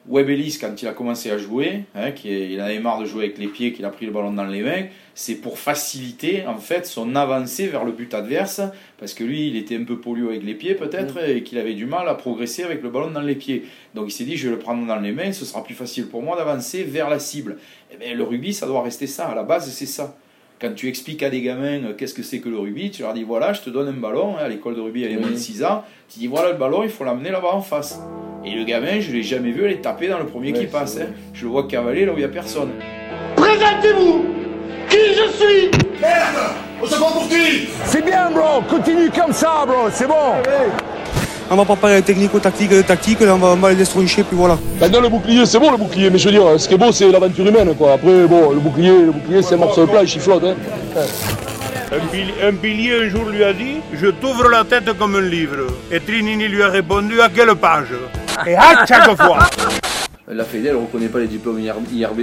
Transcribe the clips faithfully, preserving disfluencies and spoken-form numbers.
Webb Ellis, quand il a commencé à jouer, hein, qu'il avait marre de jouer avec les pieds, qu'il a pris le ballon dans les mains, c'est pour faciliter en fait son avancée vers le but adverse, parce que lui, il était un peu pollué avec les pieds peut-être, et qu'il avait du mal à progresser avec le ballon dans les pieds. Donc il s'est dit, je vais le prendre dans les mains, ce sera plus facile pour moi d'avancer vers la cible. Et bien, le rugby, ça doit rester ça, à la base, c'est ça. Quand tu expliques à des gamins euh, qu'est-ce que c'est que le rugby, tu leur dis voilà, je te donne un ballon, hein, à l'école de rugby, il y a les moins de six ans, tu dis voilà le ballon, il faut l'amener là-bas en face. Et le gamin, je ne l'ai jamais vu aller taper dans le premier ouais, qui passe. Hein. Je le vois cavaler là où il n'y a personne. Présentez-vous. Qui je suis? Merde. On se prend pour qui? C'est bien, bro. Continue comme ça, bro. C'est bon. Allez. On va pas parler technico-tactique, tactique, là on va, on va les destroncher, puis voilà. Bah dans le bouclier, c'est bon le bouclier, mais je veux dire, ce qui est beau, c'est l'aventure humaine, quoi. Après, bon, le bouclier, le bouclier, c'est un morceau de plage, il flotte, hein. Un, pili- un pilier un jour lui a dit « Je t'ouvre la tête comme un livre ». Et Trinini lui a répondu « À quelle page ?» Et à chaque fois. La Fédé, elle ne reconnaît pas les diplômes I R B.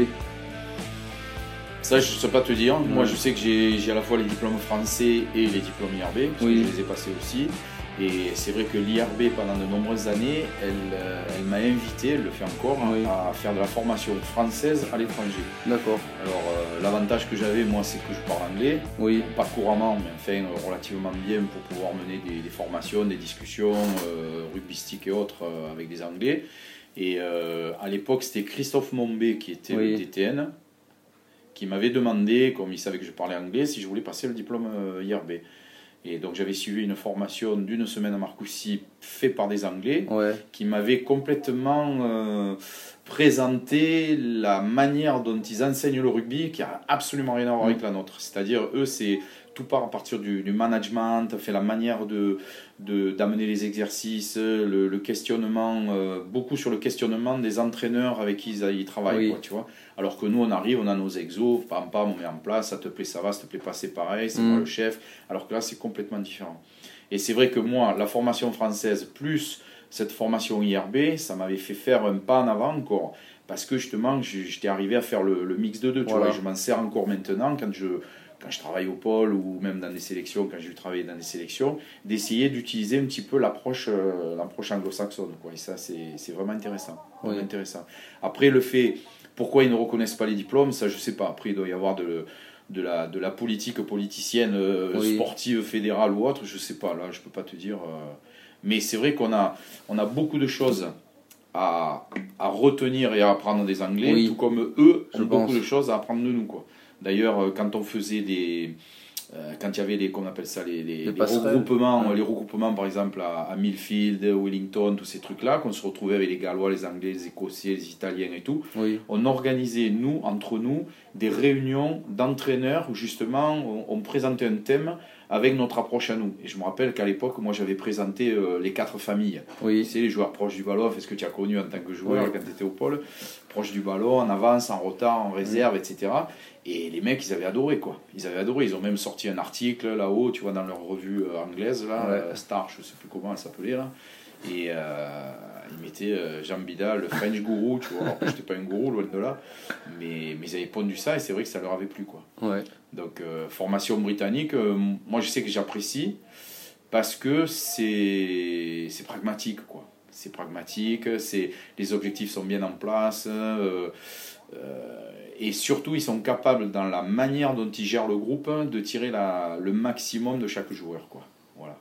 Ça, je ne sais pas te dire. Mmh. Moi, je sais que j'ai, j'ai à la fois les diplômes français et les diplômes I R B, parce oui. que je les ai passés aussi. Et c'est vrai que l'I R B, pendant de nombreuses années, elle, elle m'a invité, elle le fait encore, oui. à faire de la formation française à l'étranger. D'accord. Alors, euh, l'avantage que j'avais, moi, c'est que je parle anglais. Oui. Pas couramment, mais enfin, relativement bien pour pouvoir mener des, des formations, des discussions euh, rugbystiques et autres euh, avec des Anglais. Et euh, à l'époque, c'était Christophe Mombé, qui était oui. le D T N, qui m'avait demandé, comme il savait que je parlais anglais, si je voulais passer le diplôme euh, I R B. Et donc j'avais suivi une formation d'une semaine à Marcoussis faite par des Anglais ouais. qui m'avaient complètement euh, présenté la manière dont ils enseignent le rugby qui a absolument rien à voir avec la nôtre. C'est-à-dire eux c'est tout part à partir du, du management, fait la manière de, de d'amener les exercices, le, le questionnement, euh, beaucoup sur le questionnement des entraîneurs avec qui ils, ils travaillent, oui. quoi, tu vois. Alors que nous on arrive, on a nos exos, pam pam, on met en place, ça te plaît, ça va, ça te plaît pas, c'est pareil, c'est mmh. moi le chef. Alors que là c'est complètement différent. Et c'est vrai que moi, la formation française plus cette formation I R B, ça m'avait fait faire un pas en avant encore. Parce que justement, j'étais arrivé à faire le, le mix de deux, tu voilà. vois, et je m'en sers encore maintenant quand je, quand je travaille au pôle ou même dans des sélections, quand je travaille dans des sélections, d'essayer d'utiliser un petit peu l'approche, euh, l'approche anglo-saxonne, quoi. Et ça, c'est, c'est vraiment intéressant. Vraiment oui. intéressant. Après, le fait, pourquoi ils ne reconnaissent pas les diplômes, ça je ne sais pas. Après, il doit y avoir de, de, la, de la politique politicienne, euh, oui. sportive, fédérale ou autre, je ne sais pas. Là, je ne peux pas te dire. Euh, mais c'est vrai qu'on a, on a beaucoup de choses à, à retenir et à apprendre des Anglais, oui. tout comme eux ont beaucoup pense. de choses à apprendre de nous, quoi. D'ailleurs, quand on faisait des, euh, quand il y avait les, qu'on appelle ça, les, les, les regroupements, ouais. les regroupements par exemple à, à Millfield, Wellington, tous ces trucs-là, qu'on se retrouvait avec les Gallois, les Anglais, les Écossais, les Italiens et tout. Oui. On organisait nous, entre nous, des réunions d'entraîneurs où justement on, on présentait un thème avec notre approche à nous. Et je me rappelle qu'à l'époque, moi j'avais présenté euh, les quatre familles. Oui. Tu sais, les joueurs proches du ballon, est-ce que tu as connu en tant que joueur oui. quand tu étais au pôle, proche du ballon, en avance, en retard, en réserve, oui. et cetera. Et les mecs, ils avaient adoré, quoi. Ils avaient adoré. Ils ont même sorti un article là-haut, tu vois, dans leur revue euh, anglaise, là, ouais. euh, Star, je sais plus comment elle s'appelait, là. Et euh, ils mettaient euh, Jean Bida, le French gourou, tu vois. Alors que je n'étais pas un gourou, loin de là. Mais, mais ils avaient pondu ça et c'est vrai que ça leur avait plu, quoi. Ouais. Donc, euh, formation britannique, euh, moi je sais que j'apprécie parce que c'est, c'est pragmatique, quoi. C'est pragmatique, c'est, les objectifs sont bien en place. Euh, euh, et surtout, ils sont capables, dans la manière dont ils gèrent le groupe, de tirer la, le maximum de chaque joueur, quoi. Voilà.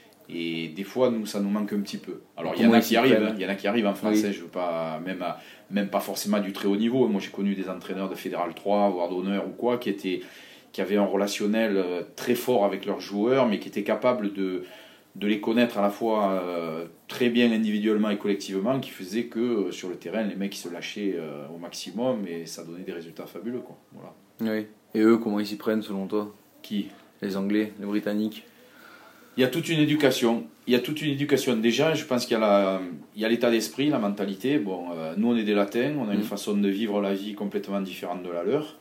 Et des fois, nous, ça nous manque un petit peu. Alors, il y en a qui arrivent, hein, il y en a qui arrivent en français, oui. je veux pas, même, à, même pas forcément du très haut niveau. Moi, j'ai connu des entraîneurs de Fédéral trois, voire d'honneur ou quoi, qui étaient, qui avaient un relationnel très fort avec leurs joueurs, mais qui étaient capables de, de les connaître à la fois euh, très bien individuellement et collectivement, qui faisait que euh, sur le terrain, les mecs ils se lâchaient euh, au maximum et ça donnait des résultats fabuleux, quoi. Voilà. Oui. Et eux, comment ils s'y prennent selon toi ? Qui ? Les Anglais, les Britanniques ? Il y a toute une éducation. Il y a toute une éducation. Déjà, je pense qu'il y a, la, il y a l'état d'esprit, la mentalité. Bon, euh, nous, on est des Latins, on a mmh. une façon de vivre la vie complètement différente de la leur.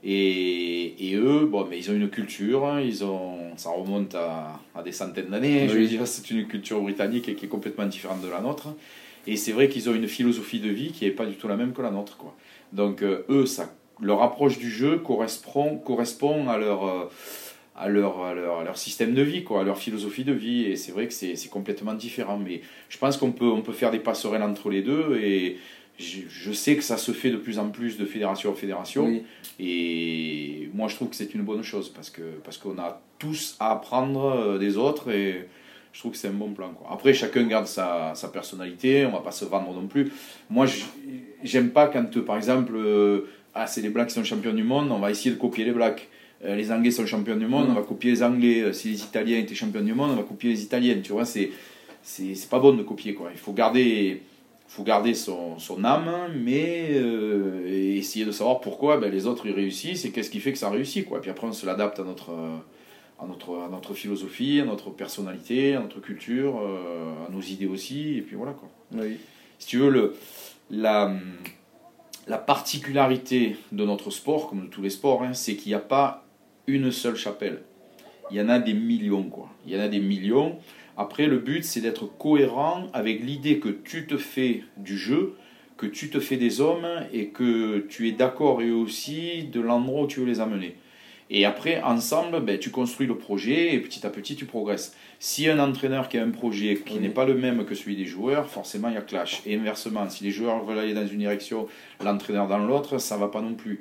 Et, et eux, bon, mais ils ont une culture, ils ont, ça remonte à, à des centaines d'années. Oui. Je veux dire, c'est une culture britannique qui est complètement différente de la nôtre. Et c'est vrai qu'ils ont une philosophie de vie qui n'est pas du tout la même que la nôtre, quoi. Donc, euh, eux, ça, leur approche du jeu correspond, correspond à leur... Euh, À leur, à, leur, à leur système de vie, quoi, à leur philosophie de vie, et c'est vrai que c'est, c'est complètement différent, mais je pense qu'on peut, on peut faire des passerelles entre les deux, et je, je sais que ça se fait de plus en plus de fédération en fédération. Oui. Et moi, je trouve que c'est une bonne chose parce que parce qu'on a tous à apprendre des autres et je trouve que c'est un bon plan, quoi. Après, chacun garde sa, sa personnalité, on va pas se vendre non plus. Moi, j'aime pas quand, par exemple, euh, ah, c'est les Blacks qui sont champions du monde, on va essayer de copier les Blacks. Euh, les Anglais sont champions du monde, mmh. on va copier les Anglais. Si les Italiens étaient champions du monde, on va copier les Italiens. Tu vois, c'est, c'est, c'est pas bon de copier, quoi. Il faut garder, faut garder son, son âme, mais euh, et essayer de savoir pourquoi ben, les autres ils réussissent et qu'est-ce qui fait que ça réussit, quoi. Et puis après, on se l'adapte à notre... Euh, À notre, à notre philosophie, à notre personnalité, à notre culture, euh, à nos idées aussi, et puis voilà, quoi. Oui. Si tu veux, le, la, la particularité de notre sport, comme de tous les sports, hein, c'est qu'il n'y a pas une seule chapelle. Il y en a des millions, quoi. Il y en a des millions. Après, le but, c'est d'être cohérent avec l'idée que tu te fais du jeu, que tu te fais des hommes, et que tu es d'accord eux aussi de l'endroit où tu veux les amener. Et après, ensemble, ben, tu construis le projet et petit à petit, tu progresses. Si un entraîneur qui a un projet qui oui. n'est pas le même que celui des joueurs, forcément, il y a clash. Et inversement, si les joueurs veulent aller dans une direction, l'entraîneur dans l'autre, ça ne va pas non plus.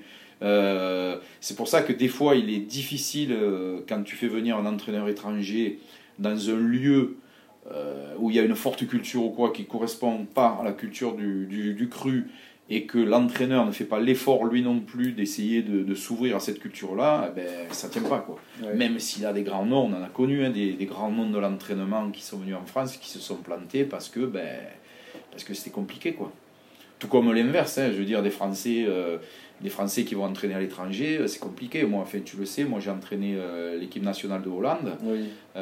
Euh, c'est pour ça que des fois, il est difficile, euh, quand tu fais venir un entraîneur étranger dans un lieu euh, où il y a une forte culture ou quoi qui ne correspond pas à la culture du, du, du cru, et que l'entraîneur ne fait pas l'effort lui non plus d'essayer de, de s'ouvrir à cette culture-là, eh ben, ça ne tient pas, quoi. Ouais. Même s'il a des grands noms, on en a connu hein, des, des grands noms de l'entraînement qui sont venus en France, qui se sont plantés parce que, ben, parce que c'était compliqué, quoi. Tout comme l'inverse, hein, je veux dire, des Français, euh, des Français qui vont entraîner à l'étranger, c'est compliqué. Moi, enfin, tu le sais, moi j'ai entraîné euh, l'équipe nationale de Hollande. Oui.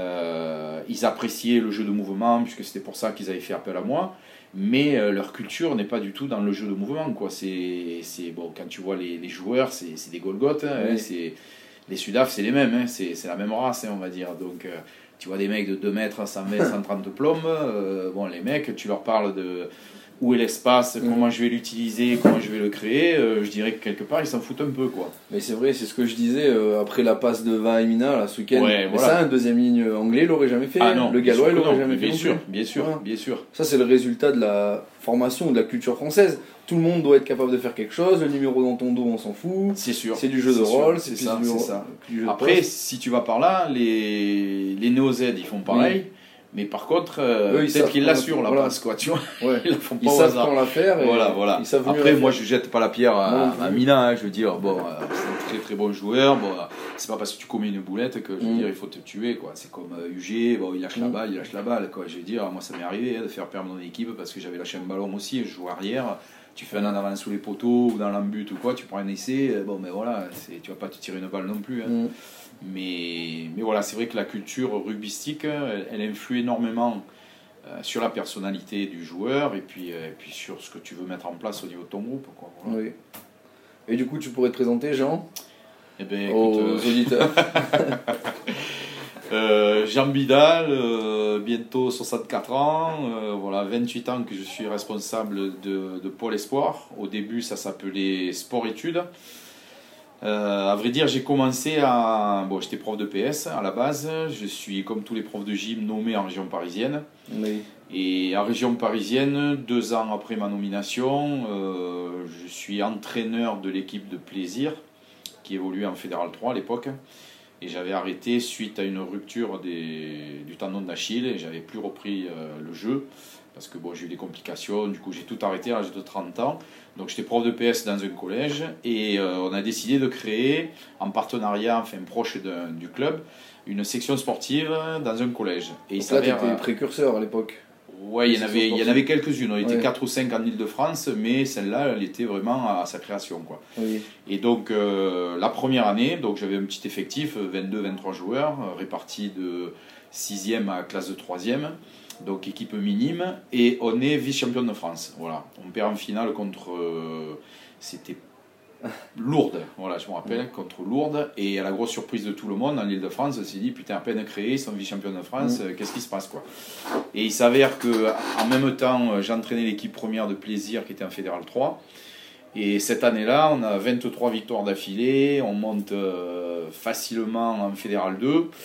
Euh, ils appréciaient le jeu de mouvement, puisque c'était pour ça qu'ils avaient fait appel à moi. Mais euh, leur culture n'est pas du tout dans le jeu de mouvement, quoi. C'est, c'est, bon, quand tu vois les, les joueurs, c'est, c'est des Golgoths. Hein, oui. hein, c'est, les Sudaf, c'est les mêmes. Hein, c'est, c'est la même race, hein, on va dire. Donc, euh, tu vois des mecs de deux mètres, cent vingt, cent trente plombes. Euh, bon, les mecs, tu leur parles de où est l'espace, mmh. comment je vais l'utiliser, comment je vais le créer. Euh, je dirais que quelque part, ils s'en foutent un peu, quoi. Mais c'est vrai, c'est ce que je disais euh, après la passe de Van et Mina là, ce week-end. Ouais, mais voilà. ça, un deuxième ligne anglais, il l'aurait jamais fait. Ah, non, le gallois, il l'aurait non, jamais bien fait. Sûr, bien sûr, voilà. bien sûr. Ça, c'est le résultat de la formation ou de la culture française. Tout le monde doit être capable de faire quelque chose. Le numéro dans ton dos, on s'en fout. C'est sûr. C'est du jeu c'est de sûr. rôle. C'est, c'est ça. Du c'est ro- ça. Du Après, si tu vas par là, les les Néo-Z, ils font pareil. Oui. Mais par contre, euh, Eux, peut-être qu'ils l'assurent la passe, quoi, tu vois. Ouais. Ils la font pas ils au savent hasard. quand la faire. Et voilà, voilà. Ils savent Après, moi, je jette pas la pierre à, non, à Mina. Hein, je veux dire, bon, euh, c'est un très très bon joueur. Bon, c'est pas parce que tu commets une boulette que je veux mm. dire, il faut te tuer, quoi. C'est comme euh, U G. Bon, il lâche mm. la balle, il lâche la balle, quoi. Je veux dire, moi, ça m'est arrivé hein, de faire perdre mon équipe parce que j'avais lâché un ballon aussi. Je joue arrière. Tu fais un en avant sous les poteaux ou dans l'embut ou quoi, tu prends un essai. Bon, mais voilà, c'est, tu vas pas te tirer une balle non plus. Hein. Mm. Mais, mais voilà, c'est vrai que la culture rugbystique, elle, elle influe énormément. Euh, sur la personnalité du joueur et puis, euh, et puis sur ce que tu veux mettre en place au niveau de ton groupe, quoi. Voilà. Oui. Et du coup, tu pourrais te présenter, Jean eh ben, aux écoute, euh... auditeurs. euh, Jean Bidal, euh, bientôt soixante-quatre ans, euh, voilà, vingt-huit ans que je suis responsable de, de Pôle Espoir. Au début, ça s'appelait Sport-Études. Euh, à vrai dire, j'ai commencé à... Bon, j'étais prof de P S à la base. Je suis, comme tous les profs de gym, nommé en région parisienne. Oui. Et en région parisienne, deux ans après ma nomination, euh, je suis entraîneur de l'équipe de plaisir qui évoluait en Fédéral trois à l'époque. Et j'avais arrêté suite à une rupture des, du tendon d'Achille et j'avais plus repris euh, le jeu. Parce que bon, j'ai eu des complications, du coup j'ai tout arrêté à l'âge de trente ans. Donc j'étais prof de P S dans un collège et euh, on a décidé de créer, en partenariat, enfin proche de, du club, une section sportive dans un collège. Et donc là, tu étais précurseur à l'époque. Ouais, il y en avait, il y en avait quelques-unes. On était ouais. quatre ou cinq en Ile-de-France, mais celle-là, elle était vraiment à sa création, quoi. Oui. Et donc, euh, la première année, donc j'avais un petit effectif, vingt-deux vingt-trois joueurs, euh, répartis de sixième à classe de troisième. Donc équipe minime, et on est vice-champion de France. Voilà. On perd en finale contre... Euh, c'était Lourdes, voilà, je me rappelle, contre Lourdes. Et à la grosse surprise de tout le monde, en Ile-de-France, on s'est dit, putain, à peine créé, ils sont vice-champions de France, mmh. qu'est-ce qui se passe, quoi. Et il s'avère qu'en même temps, j'entraînais l'équipe première de plaisir qui était en Fédéral trois. Et cette année-là, on a vingt-trois victoires d'affilée, on monte euh, facilement en Fédéral deux.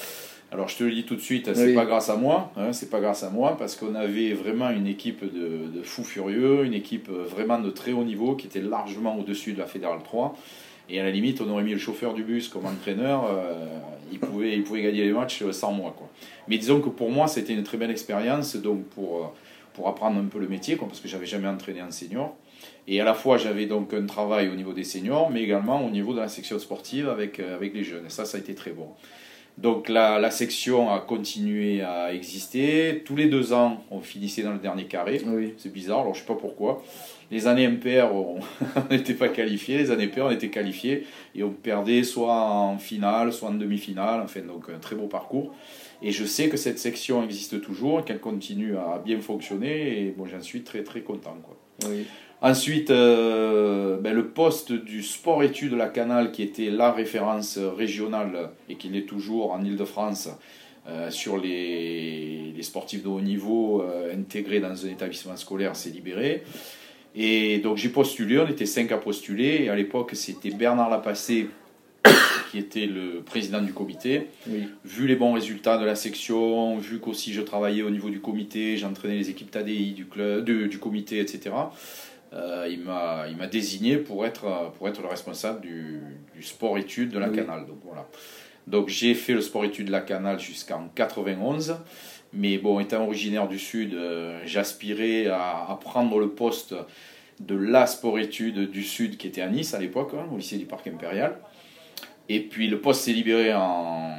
Alors je te le dis tout de suite, c'est oui. pas grâce à moi, hein, c'est pas grâce à moi parce qu'on avait vraiment une équipe de, de fous furieux, une équipe vraiment de très haut niveau qui était largement au-dessus de la Fédérale trois. Et à la limite, on aurait mis le chauffeur du bus comme entraîneur, euh, il, pouvait, il pouvait gagner les matchs sans moi, quoi. Mais disons que pour moi, c'était une très belle expérience donc pour, pour apprendre un peu le métier, quoi, parce que j'avais jamais entraîné en senior. Et à la fois, j'avais donc un travail au niveau des seniors, mais également au niveau de la section sportive avec, avec les jeunes. Et ça, ça a été très bon. Donc la, la section a continué à exister. Tous les deux ans, on finissait dans le dernier carré. Oui. C'est bizarre, alors je ne sais pas pourquoi. Les années impaires, on n'était pas qualifiés. Les années paires, on était qualifiés. Et on perdait soit en finale, soit en demi-finale. Enfin, donc un très beau parcours. Et je sais que cette section existe toujours, qu'elle continue à bien fonctionner. Et bon, j'en suis très très content, quoi. Oui. Ensuite, euh, ben, le poste du sport-études de la Canale, qui était la référence régionale et qui l'est toujours en Ile-de-France euh, sur les, les sportifs de haut niveau euh, intégrés dans un établissement scolaire, s'est libéré. Et donc j'ai postulé, on était cinq à postuler, et à l'époque c'était Bernard Lapassé qui était le président du comité. Oui. Vu les bons résultats de la section, vu qu'aussi je travaillais au niveau du comité, j'entraînais les équipes T A D I du, club, de, du comité, et cetera, Euh, il m'a il m'a désigné pour être pour être le responsable du, du sport-études de la oui. Canale. Donc voilà. Donc j'ai fait le sport-études de la Canale jusqu'en quatre-vingt-onze, mais bon, étant originaire du Sud, euh, j'aspirais à, à prendre le poste de la sport-études du Sud qui était à Nice à l'époque, hein, au lycée du Parc Impérial. Et puis le poste s'est libéré en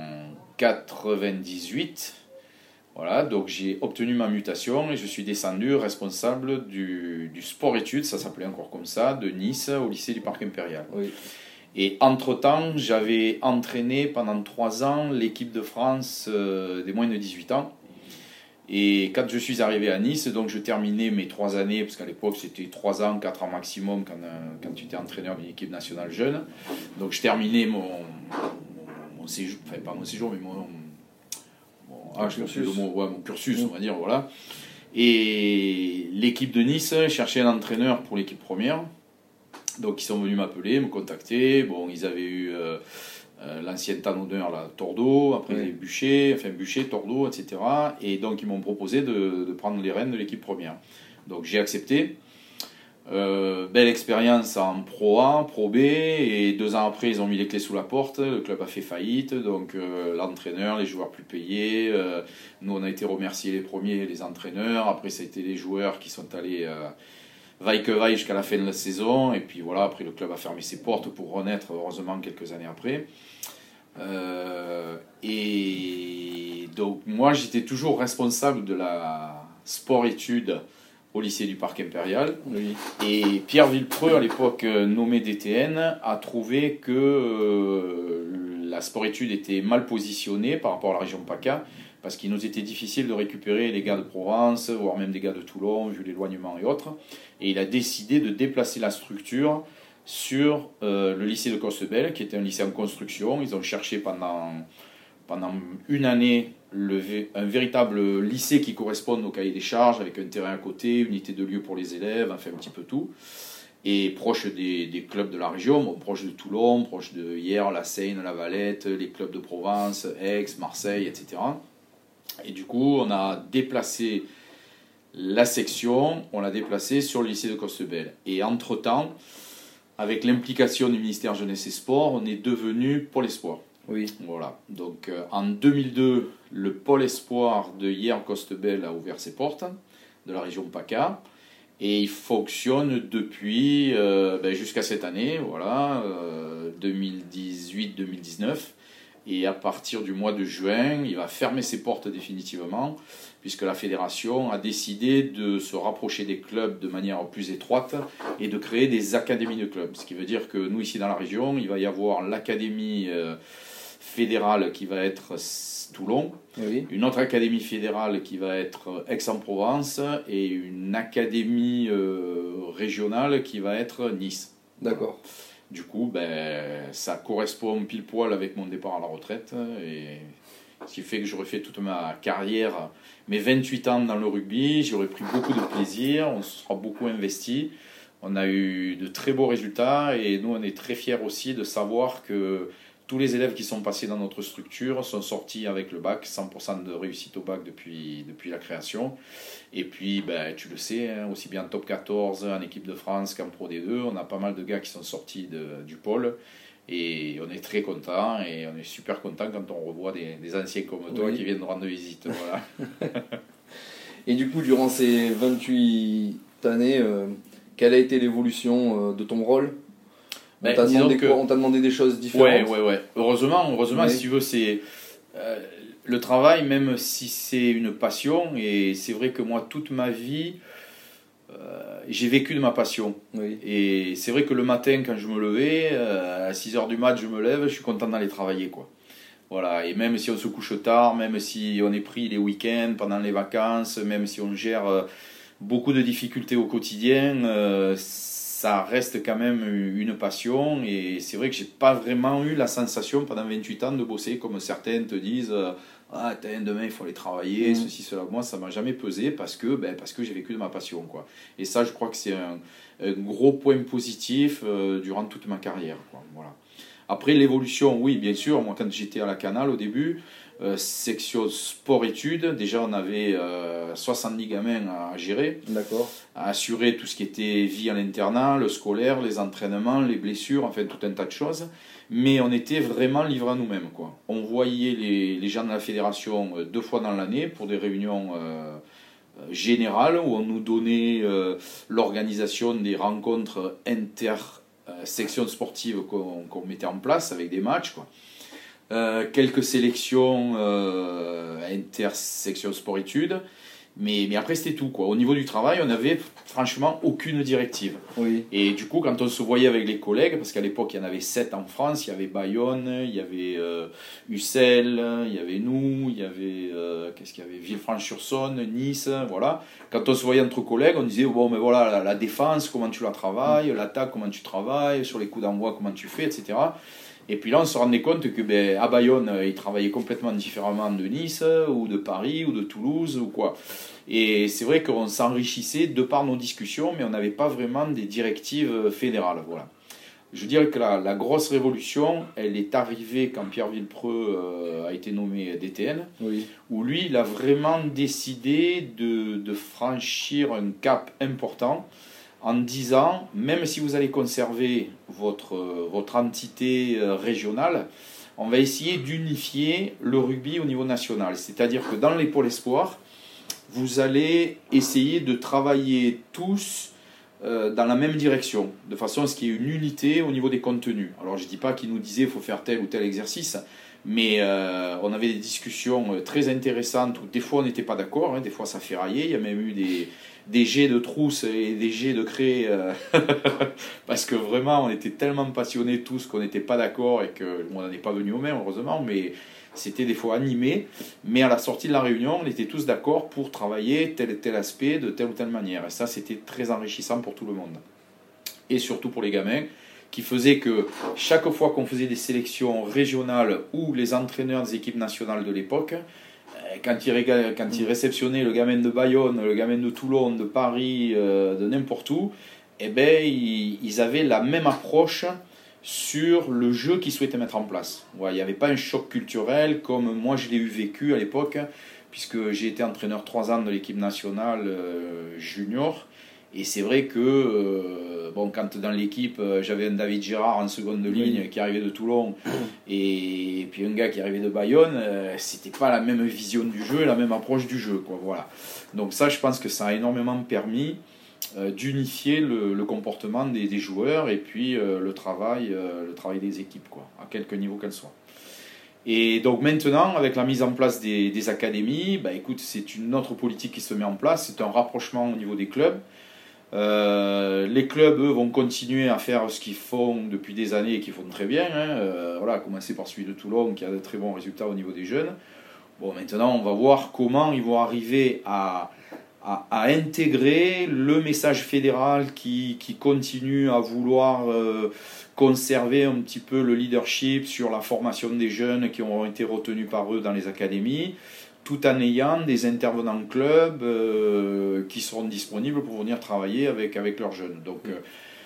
quatre-vingt-dix-huit. Voilà, donc j'ai obtenu ma mutation et je suis descendu responsable du, du sport-études, ça s'appelait encore comme ça, de Nice au lycée du Parc Impérial. Oui. Et entre-temps, j'avais entraîné pendant trois ans l'équipe de France euh, des moins de dix-huit ans. Et quand je suis arrivé à Nice, donc je terminais mes trois années, parce qu'à l'époque c'était trois ans, quatre ans maximum quand, euh, quand tu étais entraîneur d'une équipe nationale jeune. Donc je terminais mon, mon, mon séjour, enfin pas mon séjour, mais mon... Ah, je cursus. Le mot, ouais, mon cursus, on va dire, voilà. Et l'équipe de Nice cherchait un entraîneur pour l'équipe première. Donc ils sont venus m'appeler, me contacter. Bon, ils avaient eu euh, euh, l'ancien tannonneur, là, Tordeau, après oui. Bûcher, enfin Bûcher, Tordeau, et cetera. Et donc ils m'ont proposé de, de prendre les rênes de l'équipe première. Donc j'ai accepté. Euh, belle expérience en Pro A, Pro B, et deux ans après ils ont mis les clés sous la porte, le club a fait faillite, donc euh, l'entraîneur, les joueurs plus payés, euh, nous on a été remerciés les premiers, les entraîneurs, après ça a été les joueurs qui sont allés euh, vaille que vaille jusqu'à la fin de la saison, et puis voilà, après le club a fermé ses portes pour renaître heureusement quelques années après. Euh, et donc moi j'étais toujours responsable de la sport-études au lycée du Parc Impérial. Oui. Et Pierre Villepreux, à l'époque nommé D T N, a trouvé que euh, la sport-études était mal positionnée par rapport à la région PACA, parce qu'il nous était difficile de récupérer les gars de Provence, voire même des gars de Toulon, vu l'éloignement et autres. Et il a décidé de déplacer la structure sur euh, le lycée de Costebelle, qui était un lycée en construction. Ils ont cherché pendant, pendant une année Le, un véritable lycée qui corresponde au cahier des charges, avec un terrain à côté, unité de lieu pour les élèves, enfin un petit peu tout, et proche des, des clubs de la région, bon, proche de Toulon, proche de Hyères, la Seine, la Valette, les clubs de Provence, Aix, Marseille, et cetera. Et du coup, on a déplacé la section, on l'a déplacée sur le lycée de Costebelle. Et entre-temps, avec l'implication du ministère Jeunesse et Sport, on est devenu Pôle Espoir. Oui. Voilà. Donc euh, en deux mille deux, le pôle espoir de Hyères-Costebelle a ouvert ses portes, de la région PACA, et il fonctionne depuis euh, ben, jusqu'à cette année, voilà, euh, deux mille dix-huit deux mille dix-neuf. Et à partir du mois de juin, il va fermer ses portes définitivement, puisque la fédération a décidé de se rapprocher des clubs de manière plus étroite et de créer des académies de clubs. Ce qui veut dire que nous, ici dans la région, il va y avoir l'académie euh, fédérale qui va être Toulon, oui. Une autre académie fédérale qui va être Aix-en-Provence et une académie euh, régionale qui va être Nice. D'accord. Du coup, ben, ça correspond pile poil avec mon départ à la retraite, et ce qui fait que j'aurais fait toute ma carrière, mes vingt-huit ans dans le rugby, j'aurais pris beaucoup de plaisir, on se sera beaucoup investi, on a eu de très beaux résultats, et nous on est très fiers aussi de savoir que tous les élèves qui sont passés dans notre structure sont sortis avec le bac, cent pour cent de réussite au bac depuis, depuis la création. Et puis, ben, tu le sais, hein, aussi bien en top quatorze, en équipe de France qu'en Pro D deux, on a pas mal de gars qui sont sortis de, du pôle. Et on est très content et on est super content quand on revoit des, des anciens comme toi oui. qui viennent nous rendre visite. Voilà. Et du coup, durant ces vingt-huit années, euh, quelle a été l'évolution euh, de ton rôle? Ben, on, t'a demandé que... quoi on t'a demandé des choses différentes. Ouais, ouais, ouais. Heureusement, heureusement oui. si tu veux, c'est euh, le travail, même si c'est une passion, et c'est vrai que moi, toute ma vie, euh, j'ai vécu de ma passion. Oui. Et c'est vrai que le matin, quand je me levais, euh, à six heures du mat, je me lève, je suis content d'aller travailler, quoi. Voilà. Et même si on se couche tard, même si on est pris les week-ends, pendant les vacances, même si on gère euh, beaucoup de difficultés au quotidien, euh, ça reste quand même une passion. Et c'est vrai que j'ai pas vraiment eu la sensation pendant vingt-huit ans de bosser comme certains te disent euh, ah demain il faut aller travailler, mmh. ceci, cela. Moi ça m'a jamais pesé parce que, ben, parce que j'ai vécu de ma passion, quoi. Et ça je crois que c'est un, un gros point positif euh, durant toute ma carrière, quoi. Voilà. Après l'évolution, oui bien sûr, moi quand j'étais à la Canale au début, Euh, section sport-études, déjà on avait euh, soixante-dix gamins à gérer, d'accord. à assurer tout ce qui était vie à l'internat, le scolaire, les entraînements, les blessures, enfin tout un tas de choses, mais on était vraiment livrés à nous-mêmes, quoi. On voyait les, les gens de la fédération euh, deux fois dans l'année pour des réunions euh, générales où on nous donnait euh, l'organisation des rencontres inter-sections sportives qu'on, qu'on mettait en place avec des matchs, quoi. Euh, quelques sélections euh, inter-sections sport-études, mais, mais après c'était tout, quoi. Au niveau du travail, on n'avait franchement aucune directive. Oui. Et du coup, quand on se voyait avec les collègues, parce qu'à l'époque il y en avait sept en France, il y avait Bayonne, il y avait euh, Ussel, il y avait nous, il y avait euh, qu'est-ce qu'il y avait, Villefranche-sur-Saône, Nice, voilà. Quand on se voyait entre collègues, on disait bon, mais voilà, la, la défense, comment tu la travailles, l'attaque, comment tu travailles, sur les coups d'envoi, comment tu fais, et cetera. Et puis là, on se rendait compte que ben, à Bayonne, ils travaillaient complètement différemment de Nice, ou de Paris, ou de Toulouse, ou quoi. Et c'est vrai qu'on s'enrichissait de par nos discussions, mais on n'avait pas vraiment des directives fédérales. Voilà. Je dirais que la, la grosse révolution, elle est arrivée quand Pierre Villepreux euh, a été nommé D T N, oui. où lui, il a vraiment décidé de, de franchir un cap important, en disant, même si vous allez conserver votre, votre entité régionale, on va essayer d'unifier le rugby au niveau national. C'est-à-dire que dans les pôles espoirs, vous allez essayer de travailler tous euh, dans la même direction, de façon à ce qu'il y ait une unité au niveau des contenus. Alors je ne dis pas qu'il nous disait qu'il faut faire tel ou tel exercice, mais euh, on avait des discussions très intéressantes où des fois on n'était pas d'accord, hein, des fois ça ferraillait, il y a même eu des... des jets de trousse et des jets de craie euh, parce que vraiment on était tellement passionnés tous qu'on n'était pas d'accord et qu'on n'en est pas venu au même, heureusement, mais c'était des fois animé. Mais à la sortie de la réunion, on était tous d'accord pour travailler tel et tel aspect de telle ou telle manière, et ça c'était très enrichissant pour tout le monde et surtout pour les gamins, qui faisait que chaque fois qu'on faisait des sélections régionales ou les entraîneurs des équipes nationales de l'époque, Quand ils, quand ils réceptionnaient le gamin de Bayonne, le gamin de Toulon, de Paris, euh, de n'importe où, eh ben, ils, ils avaient la même approche sur le jeu qu'ils souhaitaient mettre en place. Ouais, il n'y avait pas un choc culturel comme moi je l'ai eu vécu à l'époque, puisque j'ai été entraîneur trois ans de l'équipe nationale euh, junior. Et c'est vrai que euh, bon, quand dans l'équipe euh, j'avais un David Gérard en seconde ligne qui arrivait de Toulon et, et puis un gars qui arrivait de Bayonne, euh, c'était pas la même vision du jeu, la même approche du jeu, quoi. Voilà. Donc ça, je pense que ça a énormément permis euh, d'unifier le, le comportement des, des joueurs et puis euh, le travail, euh, le travail des équipes, quoi, à quelque niveau qu'elles soient. Et donc maintenant, avec la mise en place des, des académies, bah écoute, c'est une autre politique qui se met en place, c'est un rapprochement au niveau des clubs. Euh, les clubs, eux, vont continuer à faire ce qu'ils font depuis des années et qu'ils font très bien, hein. Euh, voilà, à commencer par celui de Toulon qui a de très bons résultats au niveau des jeunes. Bon, maintenant, on va voir comment ils vont arriver à, à, à intégrer le message fédéral qui, qui continue à vouloir euh, conserver un petit peu le leadership sur la formation des jeunes qui ont été retenus par eux dans les académies, tout en ayant des intervenants clubs euh, qui seront disponibles pour venir travailler avec, avec leurs jeunes. Donc, euh,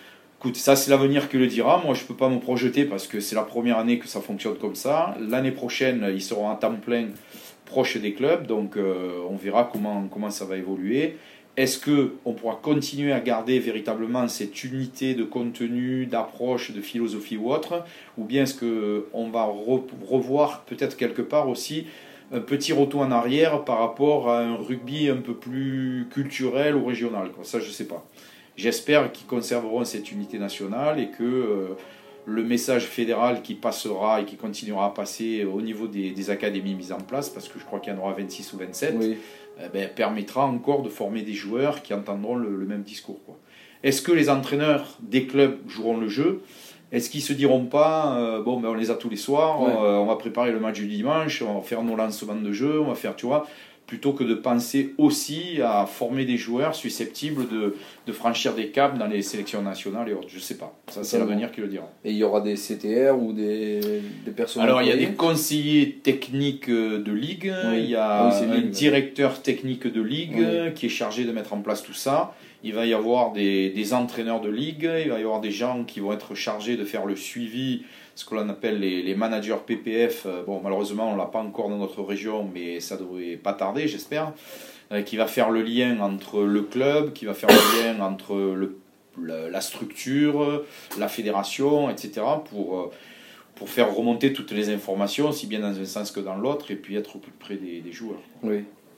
Écoute, ça c'est l'avenir qui le dira. Moi, je ne peux pas me projeter parce que c'est la première année que ça fonctionne comme ça. L'année prochaine, ils seront à temps plein proches des clubs, donc euh, on verra comment, comment ça va évoluer. Est-ce qu'on pourra continuer à garder véritablement cette unité de contenu, d'approche, de philosophie ou autre, ou bien est-ce qu'on va re- revoir peut-être quelque part aussi un petit retour en arrière par rapport à un rugby un peu plus culturel ou régional, quoi. Ça, je ne sais pas. J'espère qu'ils conserveront cette unité nationale et que euh, le message fédéral qui passera et qui continuera à passer au niveau des, des académies mises en place, parce que je crois qu'il y en aura vingt-six ou vingt-sept, oui. eh ben, permettra encore de former des joueurs qui entendront le, le même discours, quoi. Est-ce que les entraîneurs des clubs joueront le jeu ? Est-ce qu'ils se diront pas, euh, bon, ben on les a tous les soirs, ouais. euh, on va préparer le match du dimanche, on va faire nos lancements de jeu, on va faire, tu vois, plutôt que de penser aussi à former des joueurs susceptibles de, de franchir des caps dans les sélections nationales et autres. Je ne sais pas, ça c'est l'avenir qui le dira. Et il y aura des C T R ou des, des personnes... Alors il y a des conseillers techniques de ligue, oui. il y a ah oui, un ligue, directeur technique de ligue oui. qui est chargé de mettre en place tout ça. Il va y avoir des, des entraîneurs de ligue, il va y avoir des gens qui vont être chargés de faire le suivi, ce que l'on appelle les, les managers P P F. Bon, malheureusement, on ne l'a pas encore dans notre région, mais ça ne devrait pas tarder, j'espère. Euh, qui va faire le lien entre le club, qui va faire le lien entre le, la, la structure, la fédération, et cetera, pour, pour faire remonter toutes les informations, aussi bien dans un sens que dans l'autre, et puis être au plus près des, des joueurs. Oui.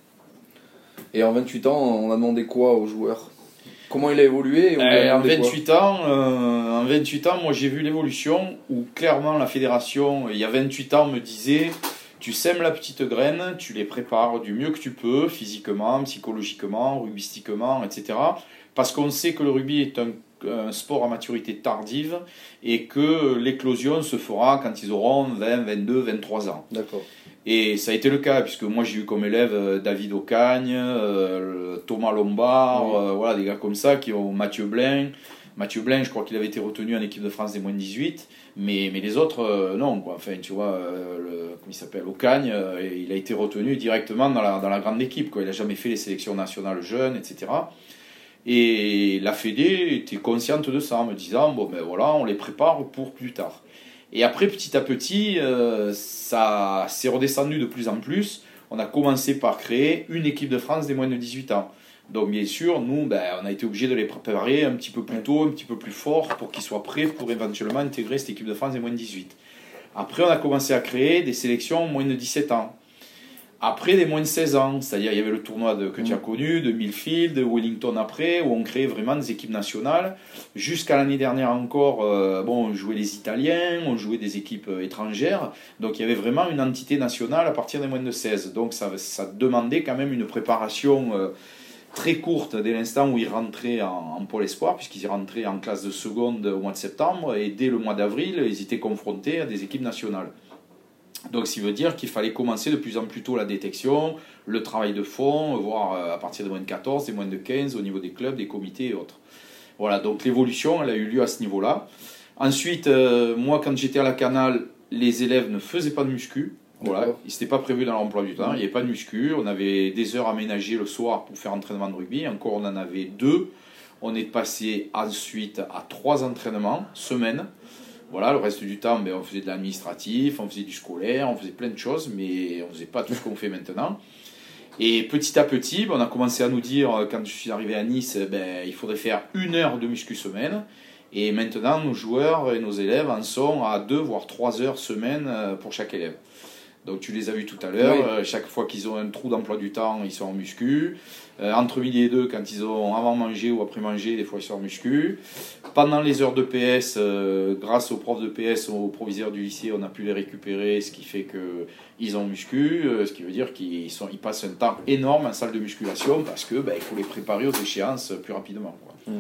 Et en vingt-huit ans, on a demandé quoi aux joueurs ? Comment il a évolué et on euh, en, vingt-huit ans, euh, en vingt-huit ans, moi j'ai vu l'évolution où clairement la fédération, il y a vingt-huit ans, me disait tu sèmes la petite graine, tu les prépares du mieux que tu peux, physiquement, psychologiquement, rugbystiquement, et cetera. Parce qu'on sait que le rugby est un, un sport à maturité tardive et que l'éclosion se fera quand ils auront vingt, vingt-deux, vingt-trois ans. D'accord. Et ça a été le cas, puisque moi j'ai eu comme élève euh, David Ocagne, euh, Thomas Lombard, oui. euh, voilà, des gars comme ça, qui ont Mathieu Blain. Mathieu Blain, je crois qu'il avait été retenu en équipe de France des moins de dix-huit, mais, mais les autres, euh, non, quoi. Enfin, tu vois, euh, le, comment il s'appelle, Ocagne, euh, il a été retenu directement dans la, dans la grande équipe, quoi. Il n'a jamais fait les sélections nationales jeunes, et cetera. Et la Fédé était consciente de ça, en me disant, bon ben voilà, on les prépare pour plus tard. Et après, petit à petit, euh, ça s'est redescendu de plus en plus. On a commencé par créer une équipe de France des moins de dix-huit ans. Donc bien sûr, nous, ben, on a été obligés de les préparer un petit peu plus tôt, un petit peu plus fort, pour qu'ils soient prêts pour éventuellement intégrer cette équipe de France des moins de dix-huit. Après, on a commencé à créer des sélections moins de dix-sept ans. Après, des moins de seize ans, c'est-à-dire il y avait le tournoi de, que tu as connu, de Millfield, de Wellington après, où on créait vraiment des équipes nationales. Jusqu'à l'année dernière encore, euh, bon, on jouait les Italiens, on jouait des équipes étrangères. Donc il y avait vraiment une entité nationale à partir des moins de seize. Donc ça, ça demandait quand même une préparation euh, très courte dès l'instant où ils rentraient en, en pôle espoir, puisqu'ils y rentraient en classe de seconde au mois de septembre. Et dès le mois d'avril, ils étaient confrontés à des équipes nationales. Donc, ça veut dire qu'il fallait commencer de plus en plus tôt la détection, le travail de fond, voire à partir de moins de quatorze, des moins de quinze, au niveau des clubs, des comités et autres. Voilà, donc l'évolution, elle a eu lieu à ce niveau-là. Ensuite, euh, moi, quand j'étais à la Canale, les élèves ne faisaient pas de muscu. Voilà, c'était pas prévu dans l'emploi du temps, il n'y avait pas de muscu. On avait des heures aménagées le soir pour faire entraînement de rugby. Encore, on en avait deux. On est passé ensuite à trois entraînements, semaine. Voilà, le reste du temps, ben, on faisait de l'administratif, on faisait du scolaire, on faisait plein de choses, mais on ne faisait pas tout ce qu'on fait maintenant. Et petit à petit, ben, on a commencé à nous dire, quand je suis arrivé à Nice, ben, il faudrait faire une heure de muscu semaine. Et maintenant, nos joueurs et nos élèves en sont à deux voire trois heures semaine pour chaque élève. Donc tu les as vus tout à l'heure, oui. Chaque fois qu'ils ont un trou d'emploi du temps, ils sont en muscu. Euh, entre midi et deux, quand ils ont avant mangé ou après mangé, des fois ils sont en muscu. Pendant les heures de P S, euh, grâce aux profs de P S, aux proviseurs du lycée, on a pu les récupérer, ce qui fait qu'ils ont muscu, euh, ce qui veut dire qu'ils sont, ils passent un temps énorme en salle de musculation parce que ben, il faut les préparer aux échéances plus rapidement, quoi. Mmh.